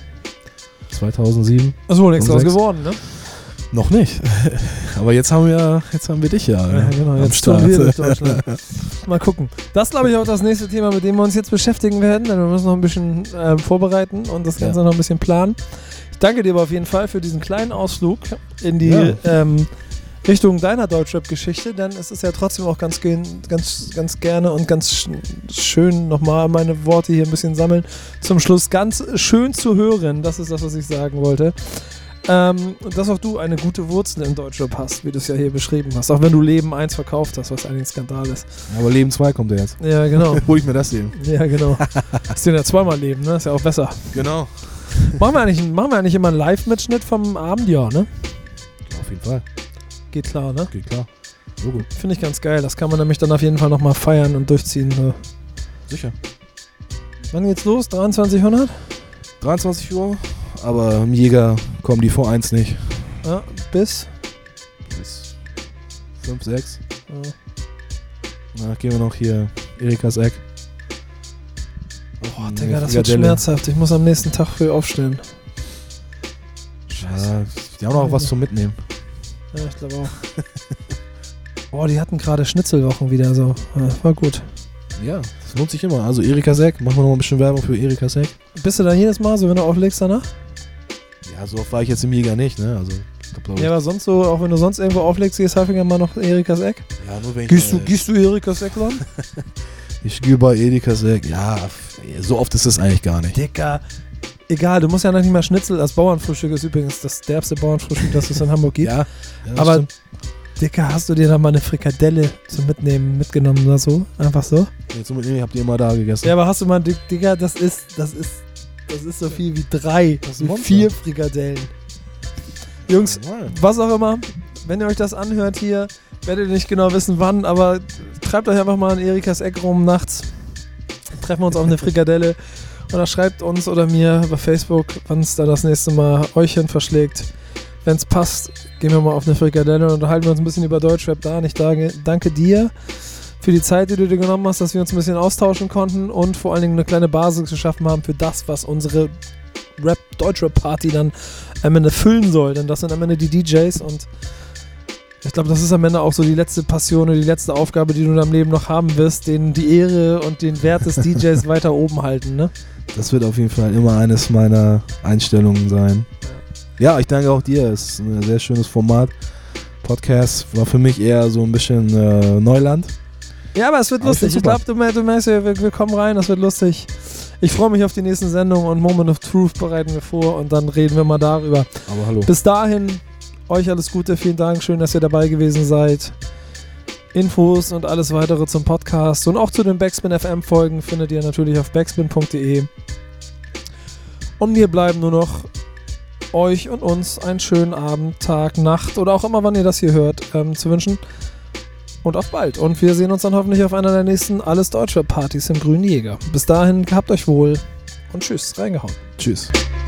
Speaker 3: 2007.
Speaker 2: Achso, nichts draus geworden, ne?
Speaker 3: Noch nicht. Aber jetzt haben wir dich ja.
Speaker 2: Ja, genau, jetzt touren wir durch Deutschland. Mal gucken. Das ist, glaube ich, auch das nächste Thema, mit dem wir uns jetzt beschäftigen werden, denn wir müssen noch ein bisschen vorbereiten und das Ganze noch ein bisschen planen. Ich danke dir aber auf jeden Fall für diesen kleinen Ausflug in die Richtung deiner Deutschrap-Geschichte, denn es ist ja trotzdem auch ganz gerne und ganz schön, nochmal meine Worte hier ein bisschen sammeln, zum Schluss ganz schön zu hören, das ist das, was ich sagen wollte. dass auch du eine gute Wurzel in Deutschrap hast, wie du es ja hier beschrieben hast. Auch wenn du Leben 1 verkauft hast, was eigentlich ein Skandal ist.
Speaker 3: Aber Leben 2 kommt ja jetzt.
Speaker 2: Ja, genau.
Speaker 3: Hol ich mir das eben.
Speaker 2: Ja, genau. Das sind ja zweimal Leben, ne? Ist ja auch besser.
Speaker 3: Genau.
Speaker 2: Machen wir eigentlich immer einen Live-Mitschnitt vom Abend? Ja, ne?
Speaker 3: Auf jeden Fall.
Speaker 2: Geht klar, ne?
Speaker 3: Geht klar. So gut.
Speaker 2: Finde ich ganz geil. Das kann man nämlich dann auf jeden Fall nochmal feiern und durchziehen. So.
Speaker 3: Sicher.
Speaker 2: Wann geht's los? 2300?
Speaker 3: 23 Uhr. Aber im Jäger kommen die vor 1 nicht.
Speaker 2: Ja, bis
Speaker 3: 5, 6.
Speaker 2: Ja.
Speaker 3: Na, gehen wir noch hier Erikas Eck.
Speaker 2: Boah, Digga, das wird schmerzhaft. Ich muss am nächsten Tag früh aufstehen.
Speaker 3: Scheiße. Ja, die haben auch was zum Mitnehmen.
Speaker 2: Ja, ich glaube auch. Boah, die hatten gerade Schnitzelwochen wieder so. Ja, war gut.
Speaker 3: Ja, das lohnt sich immer. Also Erikas Eck, machen wir noch ein bisschen Werbung für Erikas Eck.
Speaker 2: Bist du da jedes Mal so, wenn du auflegst danach?
Speaker 3: Ja, so oft war ich jetzt im Jäger nicht, ne? Also,
Speaker 2: ja, aber sonst so, auch wenn du sonst irgendwo auflegst, gehst du häufiger mal noch Erikas Eck?
Speaker 3: Ja, nur wenn ich...
Speaker 2: Gehst du Erikas Eck lang?
Speaker 3: Ich gehe bei Erikas Eck. Ja, so oft ist das eigentlich gar nicht.
Speaker 2: Dicker. Egal, du musst ja noch nicht mal Schnitzel. Das Bauernfrühstück ist übrigens das derbste Bauernfrühstück, das es in Hamburg gibt.
Speaker 3: Ja,
Speaker 2: aber
Speaker 3: stimmt.
Speaker 2: Dicker, hast du dir da mal eine Frikadelle zum Mitnehmen mitgenommen oder so? Einfach so?
Speaker 3: Nee, zum Mitnehmen habt ihr immer da gegessen.
Speaker 2: Ja, aber hast du mal, Digga, das ist so viel wie 3, wie 4 Frikadellen. Jungs, was auch immer, wenn ihr euch das anhört hier, werdet ihr nicht genau wissen wann, aber treibt euch einfach mal in Erikas Eck rum nachts. Treffen wir uns auf eine Frikadelle oder schreibt uns oder mir über Facebook, wann es da das nächste Mal euch hin verschlägt. Wenn es passt, gehen wir mal auf eine Frikadelle und unterhalten wir uns ein bisschen über Deutschrap da. Und ich danke dir für die Zeit, die du dir genommen hast, dass wir uns ein bisschen austauschen konnten und vor allen Dingen eine kleine Basis geschaffen haben für das, was unsere Deutschrap-Party dann am Ende füllen soll. Denn das sind am Ende die DJs und ich glaube, das ist am Ende auch so die letzte Passion oder die letzte Aufgabe, die du in deinem Leben noch haben wirst, denen die Ehre und den Wert des DJs weiter oben halten, ne?
Speaker 3: Das wird auf jeden Fall immer eines meiner Einstellungen sein. Ja, ich danke auch dir. Es ist ein sehr schönes Format. Podcast war für mich eher so ein bisschen Neuland.
Speaker 2: Ja, aber es wird lustig. Ich glaube, du merkst ja, wir kommen rein, das wird lustig. Ich freue mich auf die nächsten Sendungen und Moment of Truth bereiten wir vor und dann reden wir mal darüber.
Speaker 3: Aber hallo.
Speaker 2: Bis dahin, euch alles Gute, vielen Dank, schön, dass ihr dabei gewesen seid. Infos und alles weitere zum Podcast und auch zu den Backspin FM Folgen findet ihr natürlich auf backspin.de. Und mir bleiben nur noch euch und uns einen schönen Abend, Tag, Nacht oder auch immer, wann ihr das hier hört, zu wünschen. Und auf bald. Und wir sehen uns dann hoffentlich auf einer der nächsten Alles Deutschrap Partys im Grünen Jäger. Bis dahin, habt euch wohl und tschüss, reingehauen.
Speaker 3: Tschüss.